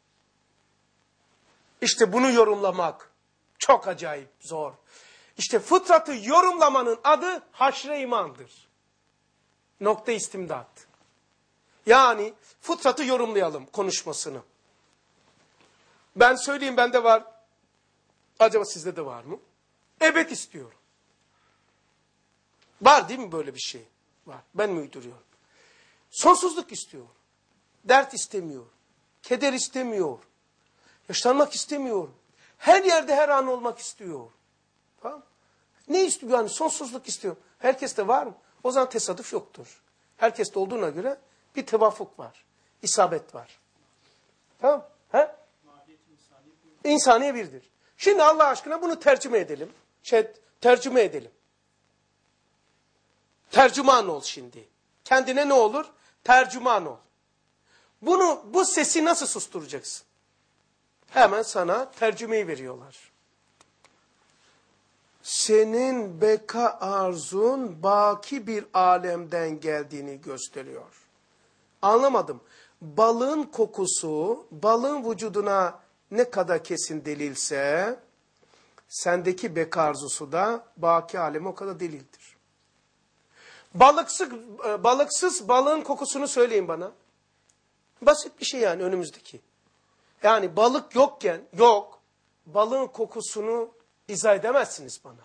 [SPEAKER 1] İşte bunu yorumlamak çok acayip zor. İşte fıtratı yorumlamanın adı haşre imandır. Nokta istimdat. Yani fıtratı yorumlayalım konuşmasını. Ben söyleyeyim bende var. Acaba sizde de var mı? Evet istiyorum. Var değil mi böyle bir şey? Var. Ben mi uyduruyorum? Sonsuzluk istiyor. Dert istemiyor. Keder istemiyor. Yaşlanmak istemiyor. Her yerde her an olmak istiyor. Tamam. Ne istiyor? Yani sonsuzluk istiyor. Herkeste var mı? O zaman tesadüf yoktur. Herkeste olduğuna göre bir tevafuk var. İsabet var. Tamam. He? İnsaniye birdir. Şimdi Allah aşkına bunu tercüme edelim. Tercüme edelim. Tercüman ol şimdi. Kendine ne olur? Tercüman ol. Bu sesi nasıl susturacaksın? Hemen sana tercümeyi veriyorlar. Senin beka arzun baki bir alemden geldiğini gösteriyor. Anlamadım. Balığın kokusu, balığın vücuduna ne kadar kesin delilse, sendeki beka arzusu da baki aleme o kadar delildir. Balıksız balığın kokusunu söyleyin bana. Basit bir şey yani önümüzdeki. Yani balık yokken, balığın kokusunu izah edemezsiniz bana.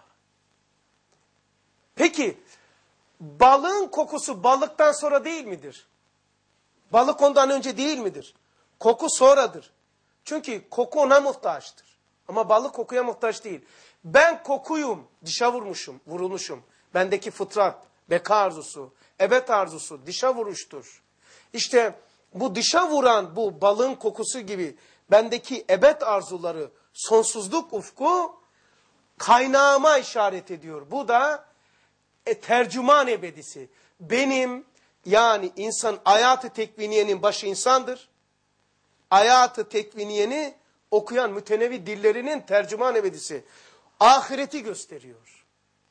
[SPEAKER 1] Peki, balığın kokusu balıktan sonra değil midir? Balık ondan önce değil midir? Koku sonradır. Çünkü koku ona muhtaçtır. Ama balık kokuya muhtaç değil. Ben kokuyum, dişe vurulmuşum. Bendeki fıtrat, beka arzusu, ebed arzusu, dişe vuruştur. İşte bu dişe vuran bu balığın kokusu gibi bendeki ebed arzuları, sonsuzluk ufku kaynağıma işaret ediyor. Bu da tercüman ebedisi. Benim yani insan hayatı tekviniyenin başı insandır. Hayatı tekviniyeni okuyan mütenevi dillerinin tercüman ebedisi. Ahireti gösteriyor.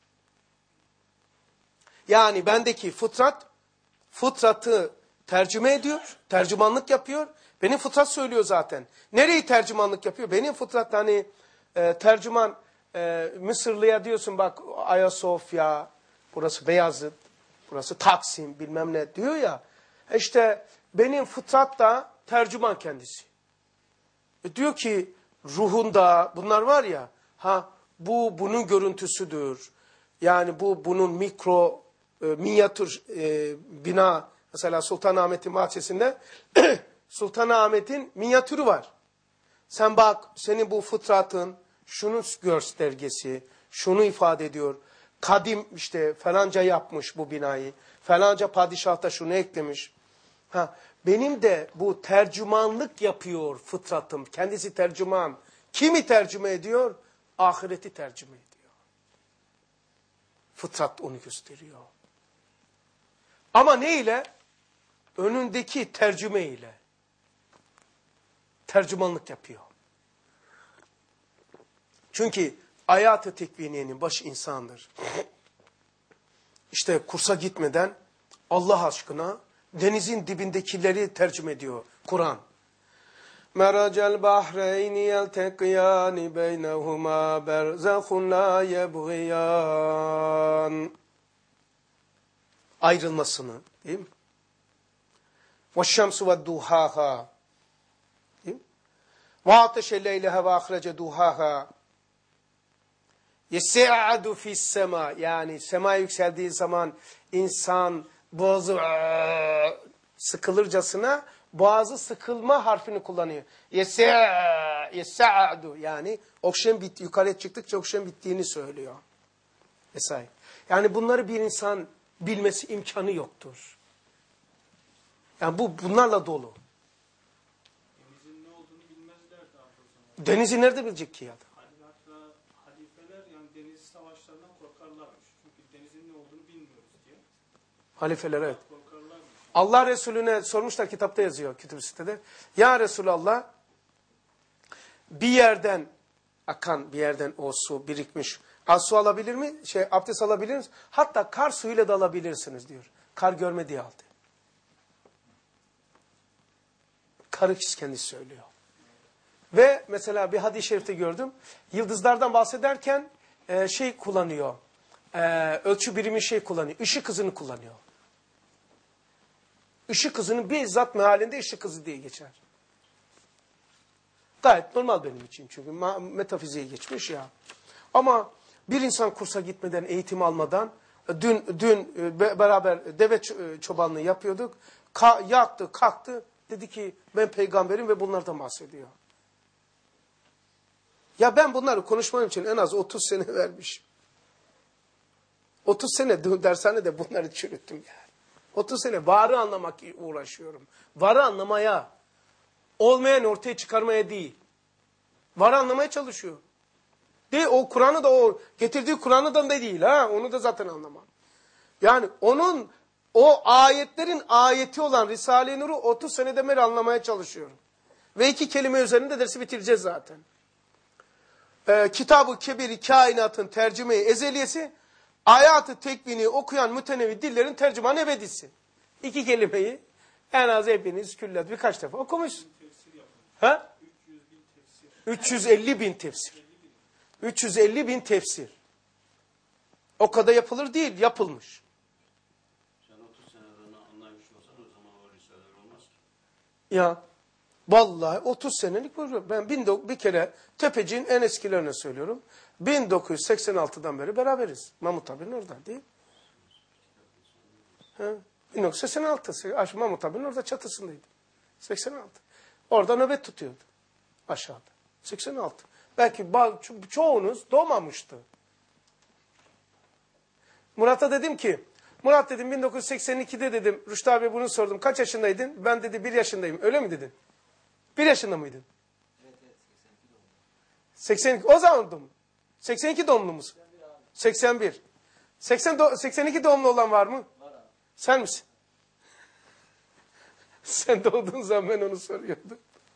[SPEAKER 1] Yani bendeki fıtratı tercüme ediyor, tercümanlık yapıyor. Benim fıtrat söylüyor zaten. Nereyi tercümanlık yapıyor? Benim fıtrat hani tercüman Mısırlı'ya diyorsun bak Ayasofya, burası Beyazıt, burası Taksim bilmem ne diyor ya. İşte benim fıtrat da tercüman kendisi. Diyor ki ruhunda bunlar var ya, bu bunun görüntüsüdür. Yani bunun minyatür bina, mesela Sultanahmet'in bahçesinde Sultanahmet'in minyatürü var. Sen bak, senin bu fıtratın şunun göstergesi, şunu ifade ediyor. Kadim işte falanca yapmış bu binayı, falanca padişah da şunu eklemiş. Benim de bu tercümanlık yapıyor fıtratım. Kendisi tercüman. Kimi tercüme ediyor? Ahireti tercüme ediyor. Fıtrat onu gösteriyor. Ama ne ile? Önündeki tercüme ile. Tercümanlık yapıyor. Çünkü hayat-ı tekviniyenin başı insandır. İşte kursa gitmeden Allah aşkına denizin dibindekileri tercüme ediyor Kur'an. Meracel bahreyni yeltekiyani beynehuma berzahun la yebgiyan. Ayrılmasını, değil mi? Veşşemsu ve duhaha. Değil mi? Ve ateşe leyleha ve ahrece duhaha. Yese'adu fissema. Yani semaya yükseldiği zaman insan boğazı sıkılırcasına boğazı sıkılma harfini kullanıyor. Yese'adu. Yani oksijen yukarıya çıktıkça oksijen bittiğini söylüyor. Vesaire. Yani bunları bir insan bilmesi imkanı yoktur. Yani bunlarla dolu.
[SPEAKER 2] Denizin ne olduğunu bilmezler daha o zaman.
[SPEAKER 1] Denizi nerede bilecek ki ya da?
[SPEAKER 2] Hatta halifeler yani deniz savaşlarından korkarlarmış. Çünkü denizin ne olduğunu bilmiyoruz diye.
[SPEAKER 1] Halifeler evet.
[SPEAKER 2] Korkarlarmış.
[SPEAKER 1] Allah Resulüne sormuşlar, kitapta yazıyor, kütüb-i sitede. Ya Resulallah, bir yerden akan, bir yerden o su birikmiş. Az su alabilir mi? Abdest alabilir misiniz? Hatta kar suyuyla da alabilirsiniz diyor. Kar görmediği halde. Karı kendisi söylüyor. Ve mesela bir hadis-i şerifte gördüm. Yıldızlardan bahsederken kullanıyor. Ölçü birimi kullanıyor. Işık hızını kullanıyor. Işık hızının bizzat mealinde ışık hızı diye geçer. Gayet normal benim için çünkü metafiziğe geçmiş ya. Ama bir insan kursa gitmeden, eğitim almadan, dün beraber deve çobanlığı yapıyorduk. yattı, kalktı. Dedi ki ben peygamberim ve bunlardan bahsediyor. Ya ben bunları konuşmam için en az 30 sene vermişim. 30 sene dershanede bunları çürüttüm yani. 30 sene varı anlamak uğraşıyorum. Varı anlamaya, olmayan ortaya çıkarmaya değil. Varı anlamaya çalışıyor. Değil, o Kur'an'ı da o getirdiği Kur'an'ı da değil ha, onu da zaten anlamam. Yani o ayetlerin ayeti olan Risale-i Nur'u 30 seneden beri anlamaya çalışıyorum. Ve 2 kelime üzerinde dersi bitireceğiz zaten. Kitab-ı Kebir-i Kainat'ın tercüme-i ezeliyesi, Ayat-ı Tekvini okuyan mütenevi dillerin tercüman ebedisi. 2 kelimeyi en az hepiniz küllet birkaç defa okumuşsun. Ha? 350 bin tefsir. 350 bin tefsir. O kadar yapılır değil, yapılmış.
[SPEAKER 4] Sen 30 seneden anlamış olsan o zaman o risaleler olmaz ki.
[SPEAKER 1] Ya vallahi 30 senelik program. Ben bir kere Tepeci'nin en eskilerine söylüyorum. 1986'dan beri beraberiz. Mahmut abinin orada değil. 1986. Mahmut abinin orada çatısındaydı. 86. Orada nöbet tutuyordu. Aşağıda. 86. Belki çoğunuz doğmamıştı. Murat'a dedim ki, Murat dedim 1982'de dedim, Rüştü abi bunu sordum. Kaç yaşındaydın? Ben dedi 1 yaşındayım. Öyle mi dedin? 1 yaşında mıydın?
[SPEAKER 6] Evet, 82 doğumlu.
[SPEAKER 1] 82. O zaman doğumlu. 82 doğumlu musun? 81. 82 doğumlu olan var mı?
[SPEAKER 6] Var abi.
[SPEAKER 1] Sen misin? Sen doğduğun zaman ben onu soruyordum.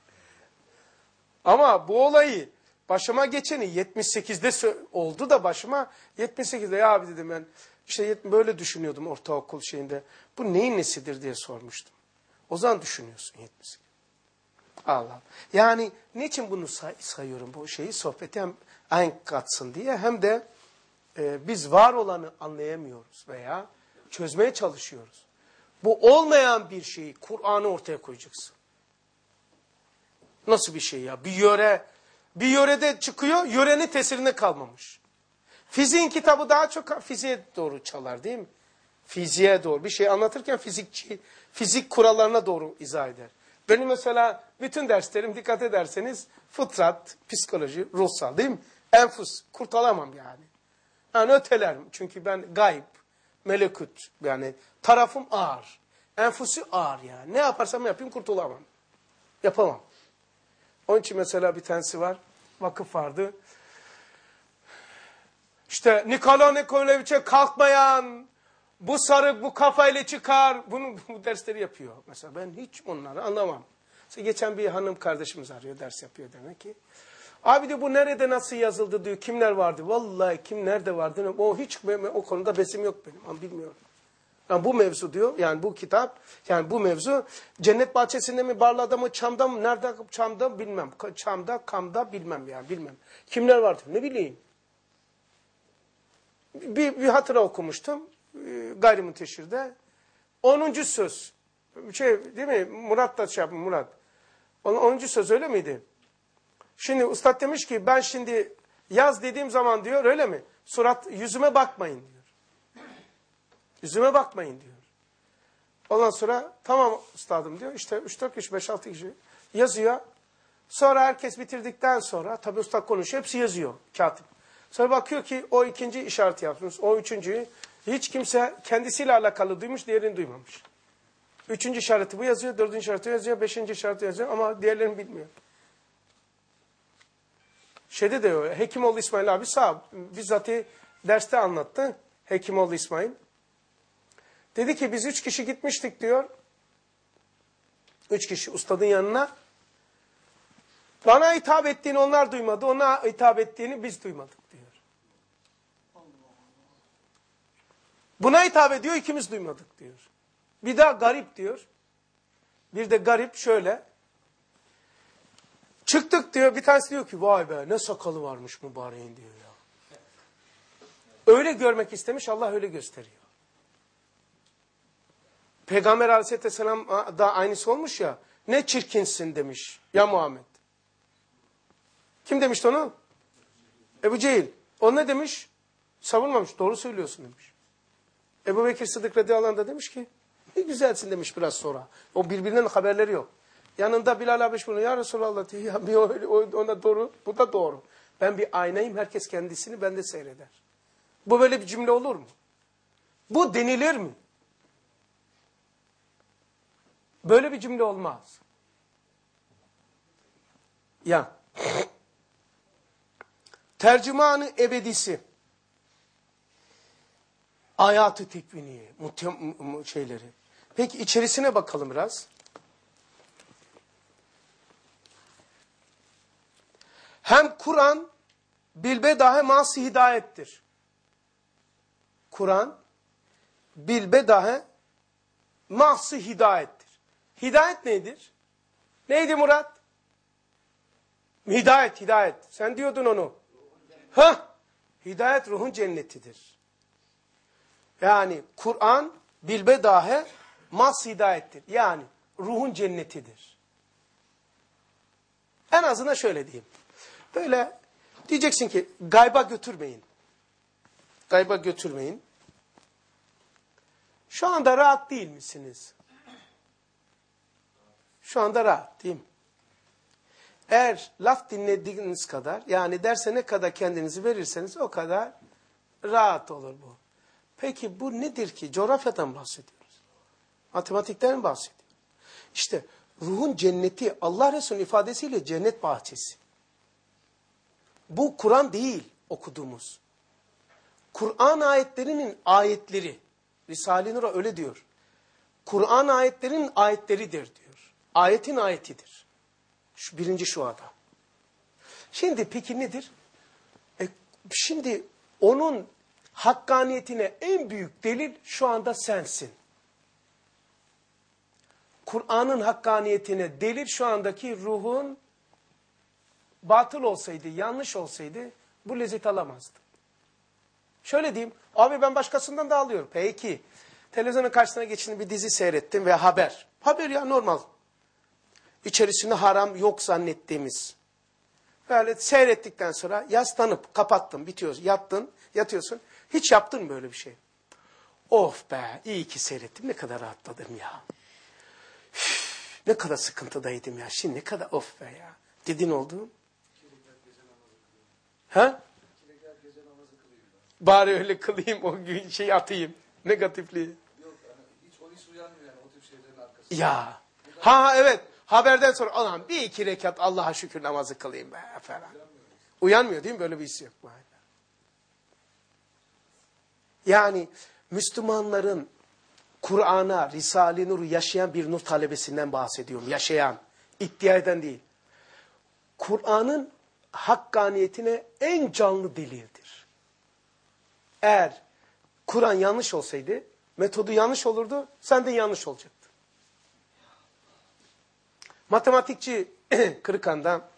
[SPEAKER 1] Ama bu olayı başıma geçeni 78'de oldu da başıma 78'de ya abi dedim ben işte böyle düşünüyordum ortaokul şeyinde. Bu neyin nesidir diye sormuştum. O zaman düşünüyorsun 78. Allah. Yani niçin bunu sayıyorum bu şeyi sohbeti hem aynı katsın diye hem de biz var olanı anlayamıyoruz veya çözmeye çalışıyoruz. Bu olmayan bir şeyi Kur'an'ı ortaya koyacaksın. Nasıl bir şey ya? Bir yörede çıkıyor, yörenin tesirine kalmamış. Fiziğin kitabı daha çok fiziğe doğru çalar değil mi? Fiziğe doğru. Bir şey anlatırken fizik kurallarına doğru izah eder. Benim mesela bütün derslerim dikkat ederseniz fıtrat, psikoloji, ruhsal değil mi? Enfus, kurtulamam yani. Yani ötelerim. Çünkü ben gayb, melekut yani tarafım ağır. Enfusu ağır yani. Ne yaparsam yapayım kurtulamam. Yapamam. Onun için mesela bir tanesi var. Vakıf vardı. İşte Nikola Nikolaeviç'e kalkmayan, bu sarık bu kafayla çıkar. Bu dersleri yapıyor. Mesela ben hiç onları anlamam. Mesela geçen bir hanım kardeşimiz arıyor. Ders yapıyor demek ki. Abi diyor bu nerede nasıl yazıldı diyor. Kimler vardı? Vallahi kim nerede vardı? O hiç o konuda besim yok benim. Ama bilmiyorum. Yani bu mevzu diyor. Yani bu kitap. Yani bu mevzu. Cennet bahçesinde mi? Barla'da mı? Çam'da mı? Nerede? Çam'da bilmem. Çam'da, Kam'da bilmem yani. Bilmem. Kimler vardı? Ne bileyim. Bir hatıra okumuştum. Gayrimunteşir'de. 10. söz. Değil mi? Murat da yapmış Murat. 10. söz öyle miydi? Şimdi ustad demiş ki ben şimdi yaz dediğim zaman diyor öyle mi? Yüzüme bakmayın diyor. Yüzüme bakmayın diyor. Ondan sonra tamam ustadım diyor. İşte 3-4 kişi 5-6 kişi yazıyor. Sonra herkes bitirdikten sonra tabii ustad konuşuyor. Hepsi yazıyor katip. Sonra bakıyor ki o 2. işareti yapmış. O 3.'yü hiç kimse kendisiyle alakalı duymuş, diğerini duymamış. 3. işareti bu yazıyor, 4. işareti yazıyor, 5. işareti yazıyor ama diğerlerini bilmiyor. Şeyde de öyle. Hekimoğlu İsmail abi sağ bizzat derste anlattı. Hekimoğlu İsmail. Dedi ki biz 3 kişi gitmiştik diyor. 3 kişi ustadın yanına. Bana hitap ettiğini onlar duymadı. Ona hitap ettiğini biz duymadık diyor. Buna hitap ediyor ikimiz duymadık diyor. Bir daha garip diyor. Bir de garip şöyle. Çıktık diyor. Bir tanesi diyor ki vay be ne sakalı varmış mübareğin diyor ya. Öyle görmek istemiş Allah öyle gösteriyor. Peygamber Aleyhisselam da aynısı olmuş ya. Ne çirkinsin demiş ya Muhammed. Kim demişti onu? Ebu Cehil. O ne demiş? Savunmamış. Doğru söylüyorsun demiş. Ebu Bekir Sıddık radıyallahu anh da demiş ki Ne güzelsin demiş biraz sonra. O birbirinden haberleri yok. Yanında Bilal Habeş bunu ya Resulallah diyor. Ya bir ona doğru, bu da doğru. Ben bir aynayım, herkes kendisini bende seyreder. Bu böyle bir cümle olur mu? Bu denilir mi? Böyle bir cümle olmaz. Ya. Tercümanı ebedisi. Hayatı tekviniye. Şeyleri. Peki içerisine bakalım biraz. Hem Kur'an bilbedahe masi hidayettir. Kur'an bilbedahe masi hidayettir. Hidayet nedir? Neydi Murat? Hidayet. Sen diyordun onu. Hidayet ruhun cennetidir. Yani Kur'an bilbedahe mas hidayettir. Yani ruhun cennetidir. En azından şöyle diyeyim. Böyle diyeceksin ki gayba götürmeyin. Gayba götürmeyin. Şu anda rahat değil misiniz? Şu anda rahat değil mi? Eğer laf dinlediğiniz kadar, yani derse ne kadar kendinizi verirseniz o kadar rahat olur bu. Peki bu nedir ki? Coğrafyadan bahsediyoruz. Matematikten bahsediyoruz. İşte ruhun cenneti Allah Resulü'nün ifadesiyle cennet bahçesi. Bu Kur'an değil okuduğumuz. Kur'an ayetlerinin ayetleri. Risale-i Nur'a öyle diyor. Kur'an ayetlerinin ayetleridir diyor. Ayetin ayetidir. Birinci şu adam. Şimdi peki nedir? Şimdi onun hakkaniyetine en büyük delil şu anda sensin. Kur'an'ın hakkaniyetine delil şu andaki ruhun batıl olsaydı, yanlış olsaydı bu lezzet alamazdı. Şöyle diyeyim, abi ben başkasından da alıyorum. Peki, televizyonun karşısına geçin bir dizi seyrettim ve haber. Haber ya normal. İçerisinde haram yok zannettiğimiz. Böyle seyrettikten sonra yaslanıp kapattın, bitiyor. Yatıyorsun. Hiç yaptın mı böyle bir şey? Of be, iyi ki seyrettim. Ne kadar rahatladım ya. Üf, ne kadar sıkıntıdaydım ya. Şimdi ne kadar of be ya. Dedin oldu. Ha? Bari öyle kılayım, o gün şey atayım. Negatifliği.
[SPEAKER 7] Yok, hiç o his uyanmıyor yani o tip şeylerin arkasında.
[SPEAKER 1] Ya. Ha evet. Haberden sonra aman bir iki rekat Allah'a şükür namazı kılayım be falan. Uyanmıyor değil mi? Böyle bir his yok. Yani Müslümanların Kur'an'a, Risale-i Nur'u yaşayan bir nur talebesinden bahsediyorum. Yaşayan, iddia eden değil. Kur'an'ın hakkaniyetine en canlı delildir. Eğer Kur'an yanlış olsaydı, metodu yanlış olurdu, sen de yanlış olacaktın. Matematikçi Kırıkan'da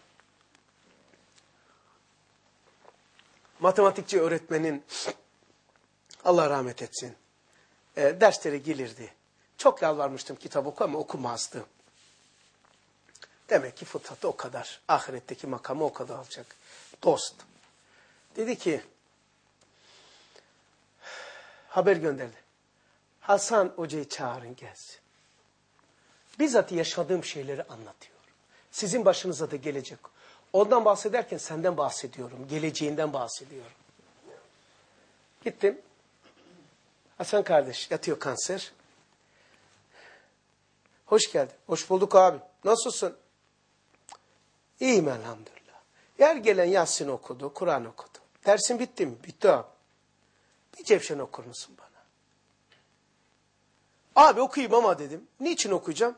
[SPEAKER 1] matematikçi öğretmenin Allah rahmet etsin derslere gelirdi. Çok yalvarmıştım kitap oku ama okumazdı. Demek ki fıtratı o kadar. Ahiretteki makamı o kadar alacak. Dost. Dedi ki haber gönderdi. Hasan Hoca'yı çağırın gelsin. Bizzat yaşadığım şeyleri anlatıyorum. Sizin başınıza da gelecek. Ondan bahsederken senden bahsediyorum. Geleceğinden bahsediyorum. Gittim. Hasan kardeş yatıyor kanser. Hoş geldin. Hoş bulduk abi. Nasılsın? İyiyim elhamdülillah. Yer gelen Yasin okudu, Kur'an okudu. Dersin bitti mi? Bitti abi. Bir Cevşen okur musun bana? Abi okuyayım ama dedim. Niçin okuyacağım?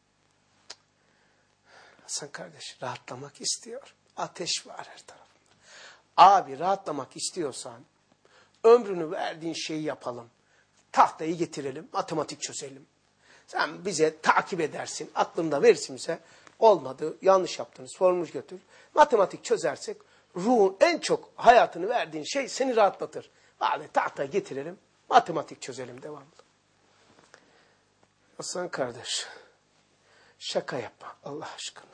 [SPEAKER 1] Hasan kardeş rahatlamak istiyor. Ateş var her tarafında. Abi rahatlamak istiyorsan ömrünü verdiğin şeyi yapalım. Tahtayı getirelim, matematik çözelim. Sen bize takip edersin, aklında verirsin bize. Olmadı, yanlış yaptınız, sormuş götür. Matematik çözersek ruhun en çok hayatını verdiğin şey seni rahatlatır. Hadi tahtayı getirelim, matematik çözelim devamlı. Hasan kardeş, şaka yapma Allah aşkına.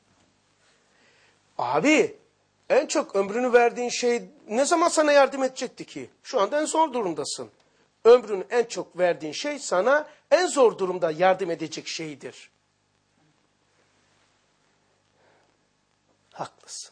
[SPEAKER 1] Abi, en çok ömrünü verdiğin şey ne zaman sana yardım edecekti ki? Şu anda en zor durumdasın. ömrünü en çok verdiğin şey sana en zor durumda yardım edecek şeydir. Haklısın.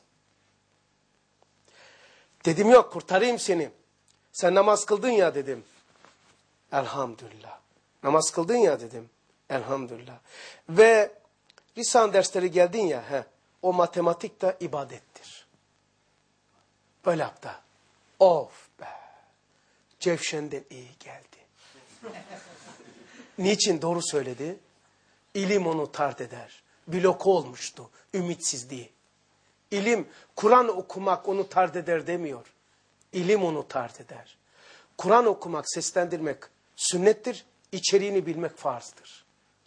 [SPEAKER 1] Dedim yok, kurtarayım seni. Sen namaz kıldın ya dedim. Elhamdülillah. Namaz kıldın ya dedim. Elhamdülillah. Ve lisan dersleri geldin ya. O matematik de ibadettir. Böyle yap da. Of be. Cevşen'den iyi geldi. Niçin? Doğru söyledi. İlim onu tard eder. Bloke olmuştu. Ümitsizliği. İlim, Kur'an okumak onu tard eder demiyor. İlim onu tard eder. Kur'an okumak, seslendirmek sünnettir. İçeriğini bilmek farzdır.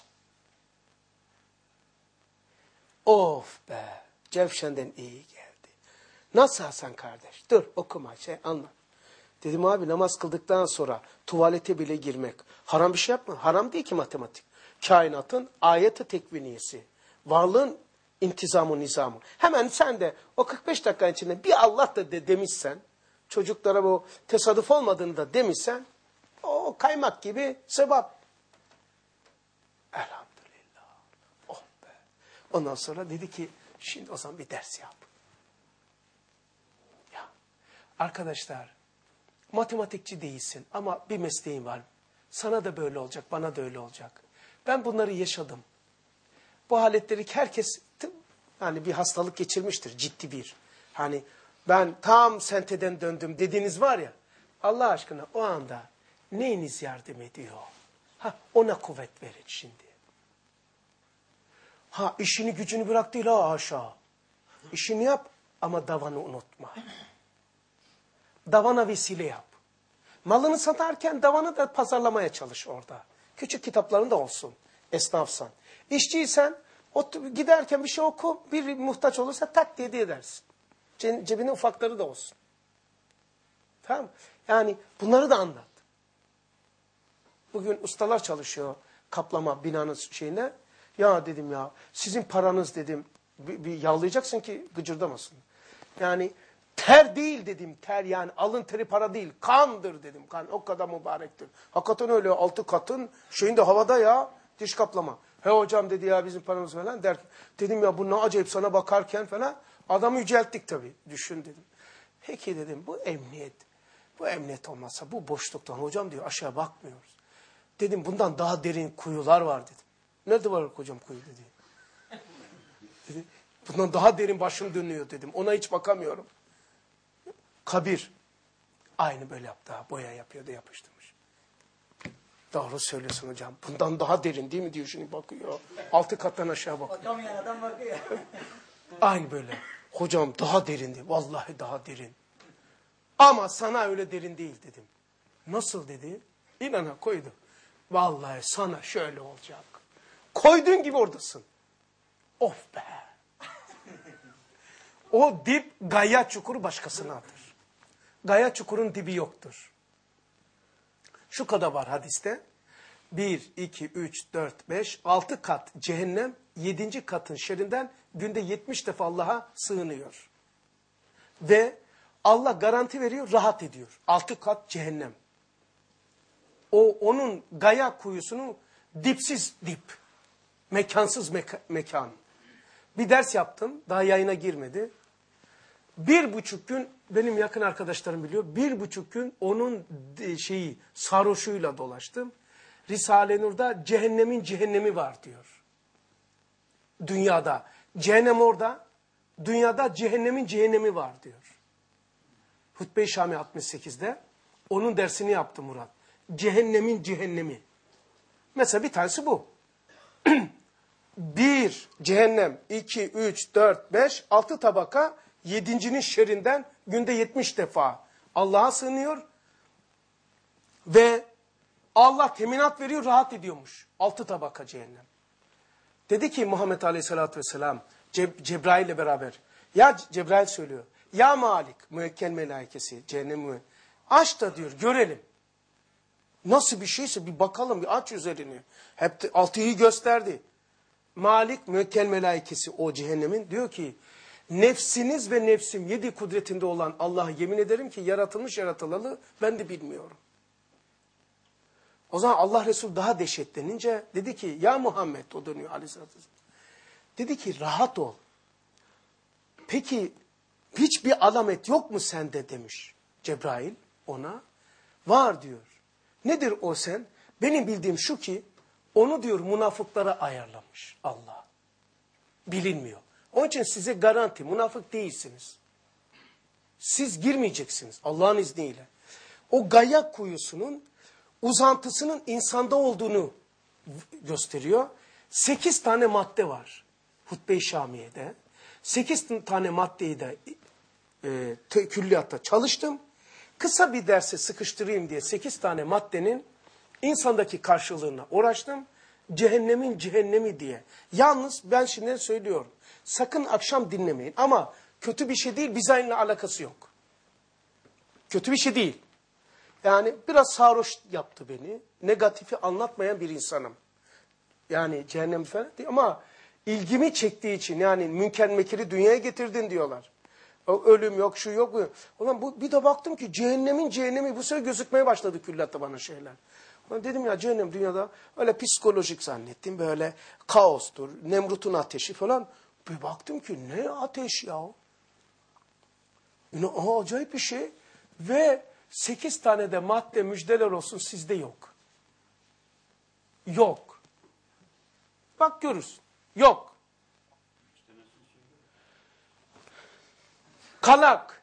[SPEAKER 1] Of be. Cevşen'den iyi geldi. Nasıl Hasan kardeş? Dur okuma anlat. Dedim abi namaz kıldıktan sonra tuvalete bile girmek. Haram bir şey yapma. Haram değil ki matematik. Kainatın ayeti tekviniyesi. Varlığın intizamı, nizamı. Hemen sen de o 45 dakika içinde bir Allah da demişsen, çocuklara bu tesadüf olmadığını da demişsen, o kaymak gibi sevap. Elhamdülillah. Oh be. Ondan sonra dedi ki, şimdi o zaman bir ders yap. Ya arkadaşlar, matematikçi değilsin ama bir mesleğin var. Sana da böyle olacak, bana da öyle olacak. Ben bunları yaşadım. Bu haletleri herkes yani bir hastalık geçirmiştir, ciddi bir. Hani ben tam senteden döndüm dediğiniz var ya, Allah aşkına o anda neyiniz yardım ediyor? Ona kuvvet verin şimdi. İşini gücünü bırak değil haşa. İşini yap ama davanı unutma. Davana vesile yap. Malını satarken davanı da pazarlamaya çalış orada. Küçük kitapların da olsun. Esnafsan. İşçiysen giderken bir şey oku, bir muhtaç olursa tak diye edersin. Cebine ufakları da olsun. Tamam. Yani bunları da anlat. Bugün ustalar çalışıyor kaplama binanın şeyine. Ya dedim ya sizin paranız dedim bir yağlayacaksın ki gıcırdamasın. Yani ter değil dedim, ter yani alın teri para değil, kandır dedim. Kan o kadar mübarektir. Hakikaten öyle 6 katın şeyinde havada ya diş kaplama. He hocam dedi ya bizim paramız falan der. Dedim ya bu ne acayip sana bakarken falan adamı yücelttik tabii. Düşün dedim. Peki dedim bu emniyet. Bu emniyet olmazsa bu boşluktan hocam diyor aşağı bakmıyoruz. Dedim bundan daha derin kuyular var dedim. Nerede var hocam kuyu dedi. Dedi bundan daha derin başım dönüyor dedim. Ona hiç bakamıyorum. Kabir. Aynı böyle yaptı. Boya yapıyordu yapıştırmış. Doğru söylüyorsun hocam. Bundan daha derin değil mi diyor şimdi bakıyor. 6 kattan aşağı bakıyor.
[SPEAKER 3] Bakamayan adam bakıyor.
[SPEAKER 1] Aynı böyle. Hocam daha derindi. Vallahi daha derin. Ama sana öyle derin değil dedim. Nasıl dedi? İnana koydu. Vallahi sana şöyle olacak. Koyduğun gibi oradasın. Of be. O dip gaya çukuru başkasına atır. Gaya çukurun dibi yoktur. Şu kadar var hadiste. 1, 2, 3, 4, 5, 6 kat cehennem, 7. katın şerrinden günde 70 defa Allah'a sığınıyor. Ve Allah garanti veriyor, rahat ediyor. 6 kat cehennem. Onun gaya kuyusunun dipsiz dip. Mekansız mekan. Bir ders yaptım, daha yayına girmedi. 1,5 gün, benim yakın arkadaşlarım biliyor, 1,5 gün onun sarhoşuyla dolaştım. Risale-i Nur'da cehennemin cehennemi var diyor. Dünyada. Cehennem orada, dünyada cehennemin cehennemi var diyor. Hutbe-i Şami 68'de onun dersini yaptı Murat. Cehennemin cehennemi. Mesela bir tanesi bu. 1 cehennem, 2, 3, 4, 5, 6 tabaka, 7'nin şerrinden günde 70 defa Allah'a sığınıyor ve Allah teminat veriyor, rahat ediyormuş. 6 tabaka cehennem. Dedi ki Muhammed Aleyhisselatü Vesselam Cebrail ile beraber, ya Cebrail söylüyor, ya Malik, müekkel melaikesi, cehennemi aç da diyor, görelim. Nasıl bir şeyse bir bakalım, bir aç üzerini. Hep 6'yı gösterdi. Malik, müekkel melaikesi o cehennemin diyor ki, nefsiniz ve nefsim 7 kudretinde olan Allah'a yemin ederim ki yaratılmış yaratılalı ben de bilmiyorum. O zaman Allah Resulü daha dehşetlenince dedi ki ya Muhammed, o dönüyor aleyhissalatü vesselam. Dedi ki rahat ol. Peki hiçbir alamet yok mu sende demiş Cebrail ona. Var diyor. Nedir o sen? Benim bildiğim şu ki onu diyor münafıklara ayarlamış Allah. Bilinmiyor. Onun için size garanti, münafık değilsiniz. Siz girmeyeceksiniz Allah'ın izniyle. O gaya kuyusunun uzantısının insanda olduğunu gösteriyor. 8 tane madde var Hutbe-i Şamiye'de. 8 tane maddeyi de külliyatta çalıştım. Kısa bir derse sıkıştırayım diye 8 tane maddenin insandaki karşılığına uğraştım. Cehennemin cehennemi diye. Yalnız ben şimdi söylüyorum. Sakın akşam dinlemeyin. Ama kötü bir şey değil, dizaynla alakası yok. Kötü bir şey değil. Yani biraz sarhoş yaptı beni. Negatifi anlatmayan bir insanım. Yani cehennem falan değil ama ilgimi çektiği için yani münker mekiri dünyaya getirdin diyorlar. Ölüm yok, şu yok, bu yok. Ulan bir de baktım ki cehennemin cehennemi bu sefer gözükmeye başladı küllatta bana şeyler. Ulan dedim ya cehennem dünyada öyle psikolojik zannettim. Böyle kaostur, Nemrut'un ateşi falan. Bir baktım ki ne ateş ya. Yine acayip bir şey. Ve 8 tane de madde müjdeler olsun sizde yok. Yok. Bak görürsün. Yok. Kalak.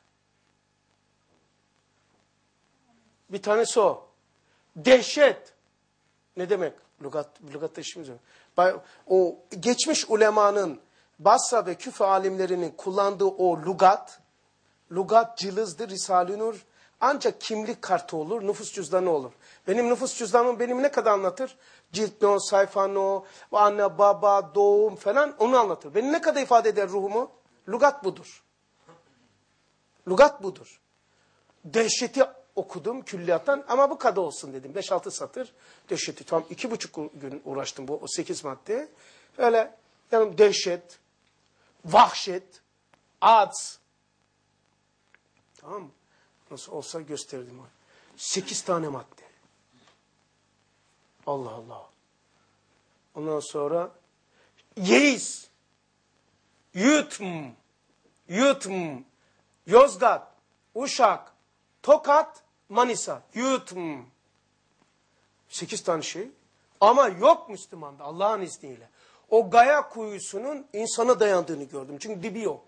[SPEAKER 1] Bir tanesi o. Dehşet. Ne demek? Lügatta işimiz yok. O geçmiş ulemanın Basra ve Küfe alimlerinin kullandığı o lügat cılızdır, Risale-i Nur. Ancak kimlik kartı olur, nüfus cüzdanı olur. Benim nüfus cüzdanım benim ne kadar anlatır? Cilt no, sayfa no, anne, baba, doğum falan onu anlatır. Beni ne kadar ifade eder ruhumu? Lügat budur. Lügat budur. Dehşeti okudum külliyattan ama bu kadar olsun dedim. 5-6 satır dehşeti. Tam 2,5 gün uğraştım bu o 8 madde. Öyle yani dehşet, vahşet, adz. Tamam mı? Nasıl olsa gösterdim. 8 tane madde. Allah Allah. Ondan sonra yeis, yutm, Yozgat, Uşak, Tokat, Manisa, yutm. 8 tane şey. Ama yok Müslüman'da Allah'ın izniyle. O gaya kuyusunun insana dayandığını gördüm. Çünkü dibi yok.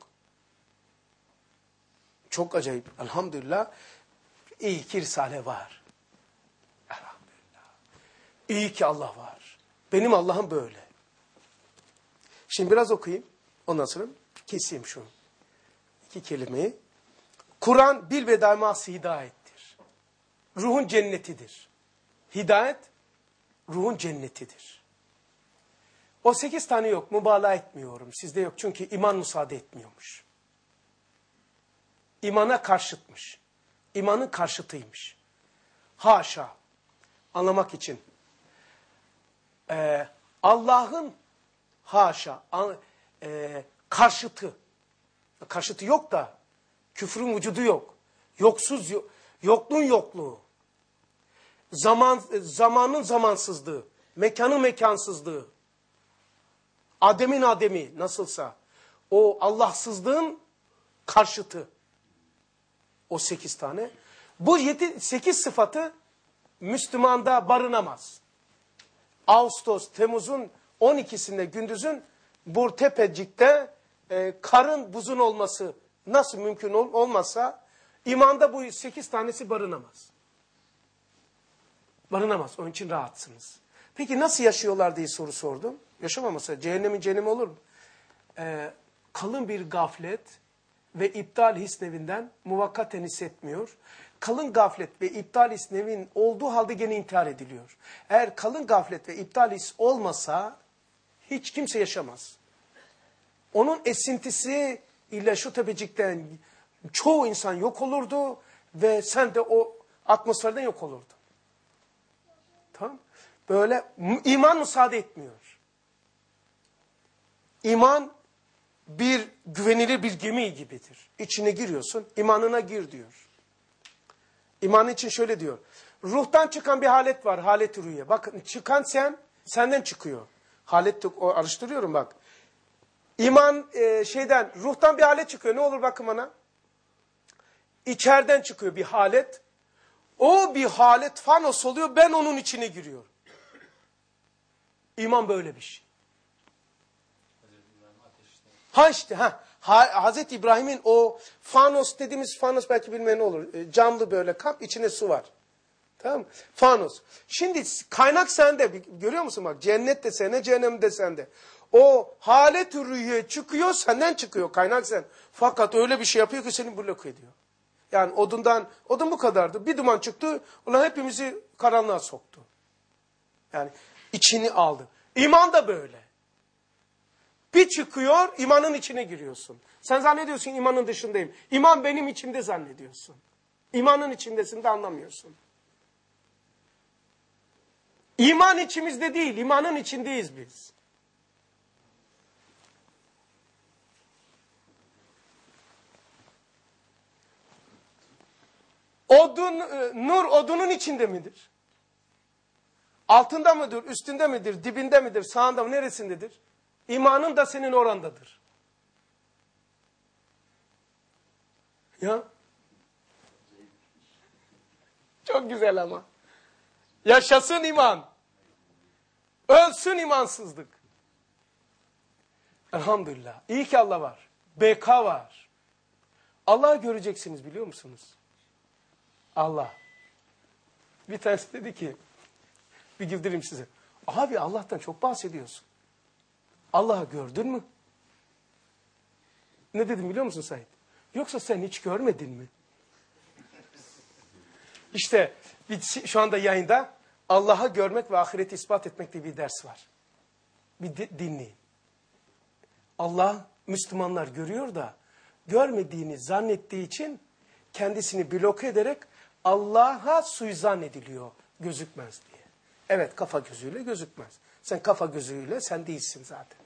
[SPEAKER 1] Çok acayip. Elhamdülillah. İyi ki Risale var. Elhamdülillah. İyi ki Allah var. Benim Allah'ım böyle. Şimdi biraz okuyayım. Ondan sonra keseyim şunu. 2 kelimeyi. Kur'an bil ve daima hidayettir. Ruhun cennetidir. Hidayet ruhun cennetidir. O 8 tane yok. Mübalağa etmiyorum. Sizde yok. Çünkü iman müsaade etmiyormuş. İmana karşıtmış. İmanın karşıtıymış. Haşa. Anlamak için. Allah'ın haşa. Karşıtı. Karşıtı yok da küfrün vücudu yok. Yoksuz, yokluğun yokluğu. Zamanın zamansızlığı. Mekanın mekansızlığı. Ademin ademi nasılsa. O Allahsızlığın karşıtı. O 8 tane. Bu 8 sıfatı Müslümanda barınamaz. Ağustos, Temmuz'un 12'sinde gündüzün Burtepecik'te karın buzun olması nasıl mümkün olmazsa imanda bu 8 tanesi barınamaz. Barınamaz. Onun için rahatsınız. Peki nasıl yaşıyorlar diye soru sordum. Yaşamamasa cehennemin cehennemi olur mu? Kalın bir gaflet ve iptal hisnevinden muvakkaten hissetmiyor. Kalın gaflet ve iptal hisnevin olduğu halde gene intihar ediliyor. Eğer kalın gaflet ve iptal his olmasa hiç kimse yaşamaz. Onun esintisi ile şu tepecikten çoğu insan yok olurdu ve sen de o atmosferden yok olurdun. Tamam? Böyle iman müsaade etmiyor. İman bir güvenilir bir gemi gibidir. İçine giriyorsun, imanına gir diyor. İman için şöyle diyor. ruhtan çıkan bir halet var. Halet-i rüye. Bakın çıkan senden çıkıyor. Halet araştırıyorum bak. İman ruhtan bir halet çıkıyor. Ne olur bakın bana. İçeriden çıkıyor bir halet. O bir halet fanos oluyor. Ben onun içine giriyorum. İman böyle bir şey. Hazreti İbrahim'in o fanos dediğimiz fanos belki bilmeyen olur. Camlı böyle kap içine su var. Tamam mı? Fanos. Şimdi kaynak sende. Görüyor musun bak cennet de sende, cehennem de sende. O halet-i rüye çıkıyor senden çıkıyor kaynak sen. Fakat öyle bir şey yapıyor ki seni blok ediyor. Yani odun bu kadardı. Bir duman çıktı. Ulan hepimizi karanlığa soktu. Yani içini aldı. İman da böyle. Bir çıkıyor, imanın içine giriyorsun. Sen zannediyorsun imanın dışındayım. İman benim içimde zannediyorsun. İmanın içindesin de anlamıyorsun. İman içimizde değil, imanın içindeyiz biz. Nur odunun içinde midir? Altında mıdır, üstünde midir, dibinde midir, sağında mı, neresindedir? İmanın da senin orandadır. Ya. Çok güzel ama. Yaşasın iman. Ölsün imansızlık. Elhamdülillah. İyi ki Allah var. BK var. Allah'ı göreceksiniz biliyor musunuz? Allah. Bir tanesi dedi ki, bir güldüreyim size. Abi Allah'tan çok bahsediyorsun. Allah'ı gördün mü? Ne dedim biliyor musun Said? Yoksa sen hiç görmedin mi? İşte şu anda yayında Allah'ı görmek ve ahireti ispat etmek diye bir ders var. Bir dinleyin. Allah Müslümanlar görüyor da görmediğini zannettiği için kendisini bloke ederek Allah'a suizan ediliyor gözükmez diye. Evet kafa gözüyle gözükmez. Sen kafa gözüyle sen değilsin zaten.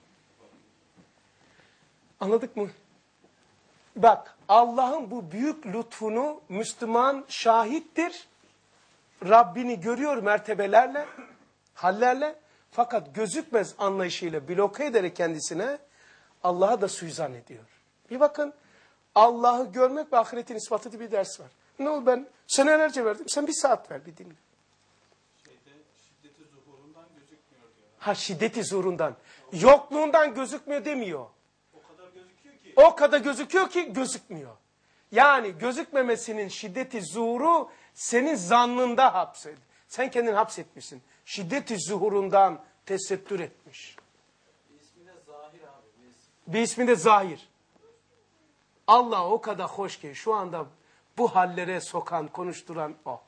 [SPEAKER 1] Anladık mı? Bak Allah'ın bu büyük lütfunu Müslüman şahittir. Rabbini görüyor mertebelerle, hallerle. Fakat gözükmez anlayışıyla bloke ederek kendisine Allah'a da suizan ediyor. Bir bakın Allah'ı görmek ve ahiretin ispatı diye bir ders var. Ne oldu ben senelerce verdim. Sen bir saat ver bir dinle.
[SPEAKER 2] Şiddeti zuhurundan gözükmüyor diyor.
[SPEAKER 1] Şiddeti zuhurundan. Yokluğundan gözükmüyor demiyor.
[SPEAKER 2] O kadar gözüküyor ki.
[SPEAKER 1] O kadar gözüküyor ki gözükmüyor. Yani gözükmemesinin şiddeti zuhuru senin zannında hapset. Sen kendini hapsetmişsin. Şiddeti zuhurundan tesettür etmiş.
[SPEAKER 5] Bir ismi de Zahir abi.
[SPEAKER 1] Bir ismi de Zahir. Allah o kadar hoş ki şu anda bu hallere sokan, konuşturan o.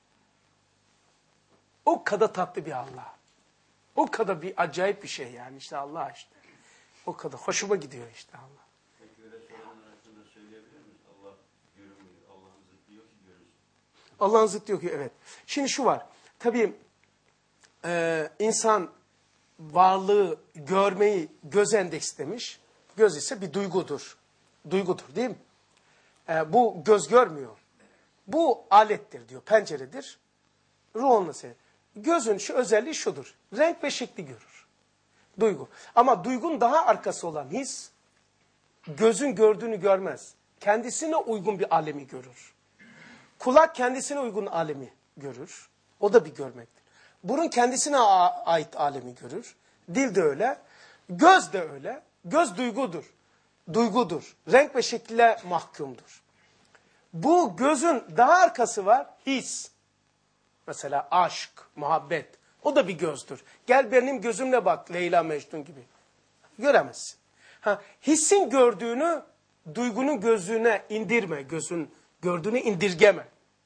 [SPEAKER 1] O kadar tatlı bir Allah. O kadar bir acayip bir şey yani işte Allah işte. O kadar hoşuma gidiyor işte Allah.
[SPEAKER 4] Peki öyle soranlar hakkında söyleyebilir miyiz? Allah görünmüyor. Allah'ın zıttı yok ki görünsün.
[SPEAKER 1] Allah'ın zıttı yok ki evet. Şimdi şu var. Tabii insan varlığı görmeyi göz endekslemiş. Göz ise bir duygudur. Duygudur değil mi? Bu göz görmüyor. Bu alettir diyor. Penceredir. Ruh olması. Gözün şu özelliği şudur. Renk ve şekli görür. Duygu. Ama duygun daha arkası olan his, gözün gördüğünü görmez. Kendisine uygun bir alemi görür. Kulak kendisine uygun alemi görür. O da bir görmektir. Burun kendisine ait alemi görür. Dil de öyle. Göz de öyle. Göz duygudur. Duygudur. Renk ve şekle mahkumdur. Bu gözün daha arkası var. His. Mesela aşk, muhabbet. O da bir gözdür. Gel benim gözümle bak Leyla Mecnun gibi. Göremezsin. Hissin gördüğünü duygunun gözüne indirme. Gözün gördüğünü indirgeme.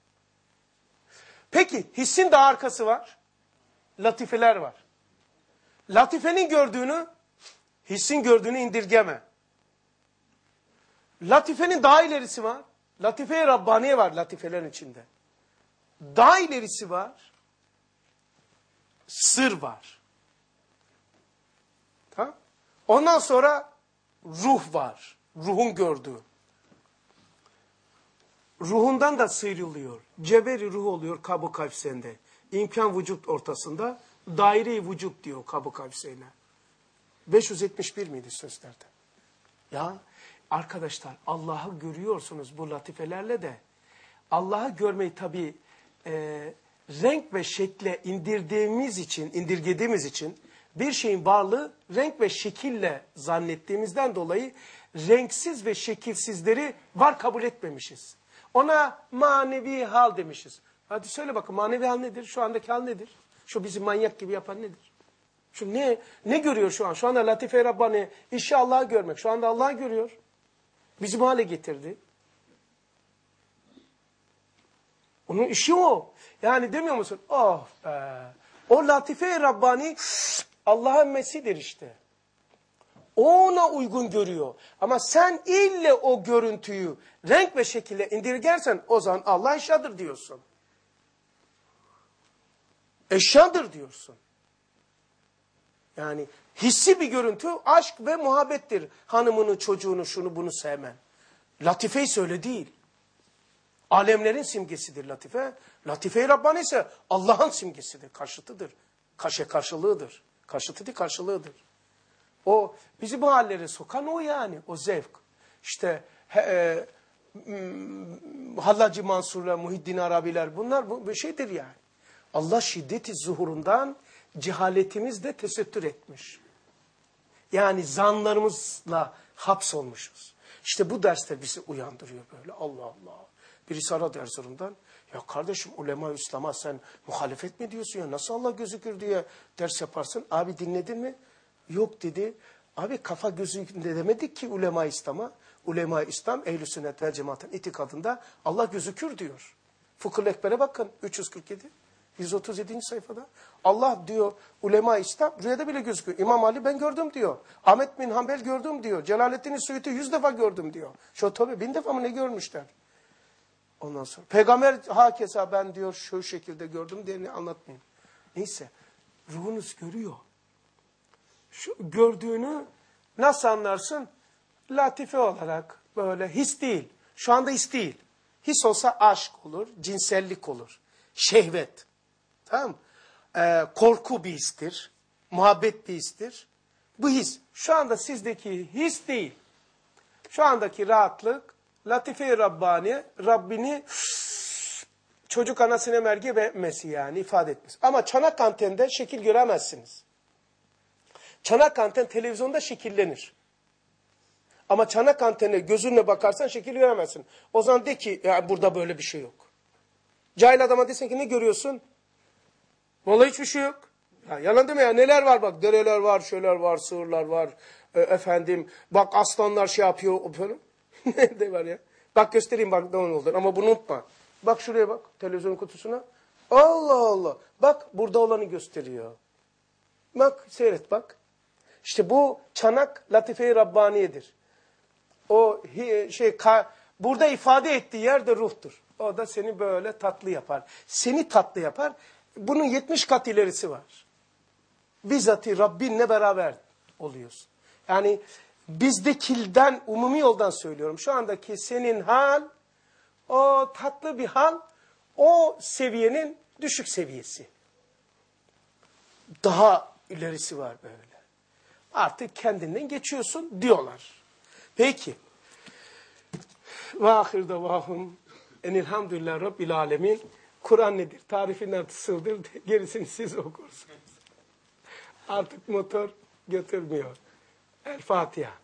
[SPEAKER 1] Peki hissin daha arkası var. Latifeler var. Latifenin gördüğünü hissin gördüğünü indirgeme. Latifenin daha ilerisi var. Latife-i Rabbaniye var latifelerin içinde. Daha ilerisi var. Sır var. Tamam? Ondan sonra ruh var. Ruhun gördüğü. ruhundan da sıyrılıyor. Ceberi ruh oluyor Kab-ı Kavseyn'de. İmkan vücut ortasında. Daire-i vücut diyor Kab-ı Kavseyn'e. 571 miydi sözlerde? Ya arkadaşlar Allah'ı görüyorsunuz bu latifelerle de. Allah'ı görmeyi tabii renk ve şekle indirgediğimiz için bir şeyin varlığı renk ve şekille zannettiğimizden dolayı renksiz ve şekilsizleri var kabul etmemişiz. Ona manevi hal demişiz. Hadi söyle bakın manevi hal nedir? Şu andaki hal nedir? Şu bizi manyak gibi yapan nedir? Şu ne görüyor şu an? Şu anda Latife-i Rabbani işi Allah'ı görmek. Şu anda Allah'ı görüyor. Bizi bu hale getirdi. Onun işi o. Yani demiyor musun? Oh be. O Latife-i Rabbani Allah'ın mesidir işte. O ona uygun görüyor. Ama sen ille o görüntüyü renk ve şekilde indirgersen o zaman Allah eşyadır diyorsun. Eşyadır diyorsun. Yani hissi bir görüntü aşk ve muhabbettir. Hanımını, çocuğunu, şunu bunu sevmen. Latife ise öyle değil. Alemlerin simgesidir latife. Latife-i Rabbani ise Allah'ın simgesidir, karşıtıdır. Karşılığıdır. Karşıtı değil, karşılığıdır. O bizi bu hallere sokan o yani, o zevk. İşte Hallacı Mansur'la Muhiddin Arabiler bunlar bu şeydir yani. Allah şiddeti zuhurundan cehaletimizde tesettür etmiş. Yani zanlarımızla hapsolmuşuz. İşte bu dersler bizi uyandırıyor böyle. Allah Allah. Birisi aradı Erzurum'dan. Ya kardeşim ulema-i İslam'a sen muhalefet mi diyorsun ya? Nasıl Allah gözükür diye ders yaparsın. Abi dinledin mi? Yok dedi. Abi kafa gözükür demedik ki ulema-i İslam'a. Ulema-i İslam ehl-i sünnet vel cemaatin itikadında Allah gözükür diyor. Fıkıh-ı Ekber'e bakın 347. 137. sayfada. Allah diyor ulema-i İslam rüyada bile gözüküyor. İmam Ali ben gördüm diyor. Ahmet bin Hanbel gördüm diyor. Celaleddin Suyuti 100 defa gördüm diyor. Şu tabii 1000 defa mı ne görmüşler? Ondan sonra peygamber hakeza ben diyor şu şekilde gördüm diye anlatmayayım. Neyse ruhunuz görüyor. Şu gördüğünü nasıl anlarsın? Latife olarak böyle his değil. Şu anda his değil. His olsa aşk olur, cinsellik olur, şehvet. Tamam mı? Korku bir histir, muhabbet bir histir. Bu his. Şu anda sizdeki his değil. Şu andaki rahatlık, Latife-i Rabbani, Rabbini çocuk anasına mergi vermesi yani ifade etmesi. Ama çanak antende şekil göremezsiniz. Çanak anten televizyonda şekillenir. Ama çanak antene gözünle bakarsan şekil göremezsin. O zaman de ki ya burada böyle bir şey yok. Cahil adama desin ki ne görüyorsun? Vallahi hiçbir şey yok. Ya, yalan deme ya neler var bak dereler var, şöyler var, sığırlar var. Efendim bak aslanlar şey yapıyor. Ne de var ya. Bak göstereyim bak ne olur ama bunu unutma. Bak şuraya bak televizyon kutusuna. Allah Allah. Bak burada olanı gösteriyor. Bak seyret bak. İşte bu çanak Latife-i Rabbaniye'dir. O burada ifade ettiği yer de ruhtur. O da seni böyle tatlı yapar. Seni tatlı yapar. Bunun 70 kat ilerisi var. Bizzat-ı Rabbinle beraber oluyorsun. Yani bizdekilden, umumi yoldan söylüyorum. Şu andaki senin hal, o tatlı bir hal, o seviyenin düşük seviyesi. Daha ilerisi var böyle. Artık kendinden geçiyorsun diyorlar. Peki. Ve ahir davahum enilhamdülillah Rabbil alemin. Kur'an nedir? Tarifinden tısıldır. Gerisini siz okursunuz. Artık motor götürmüyor. El Fatiha.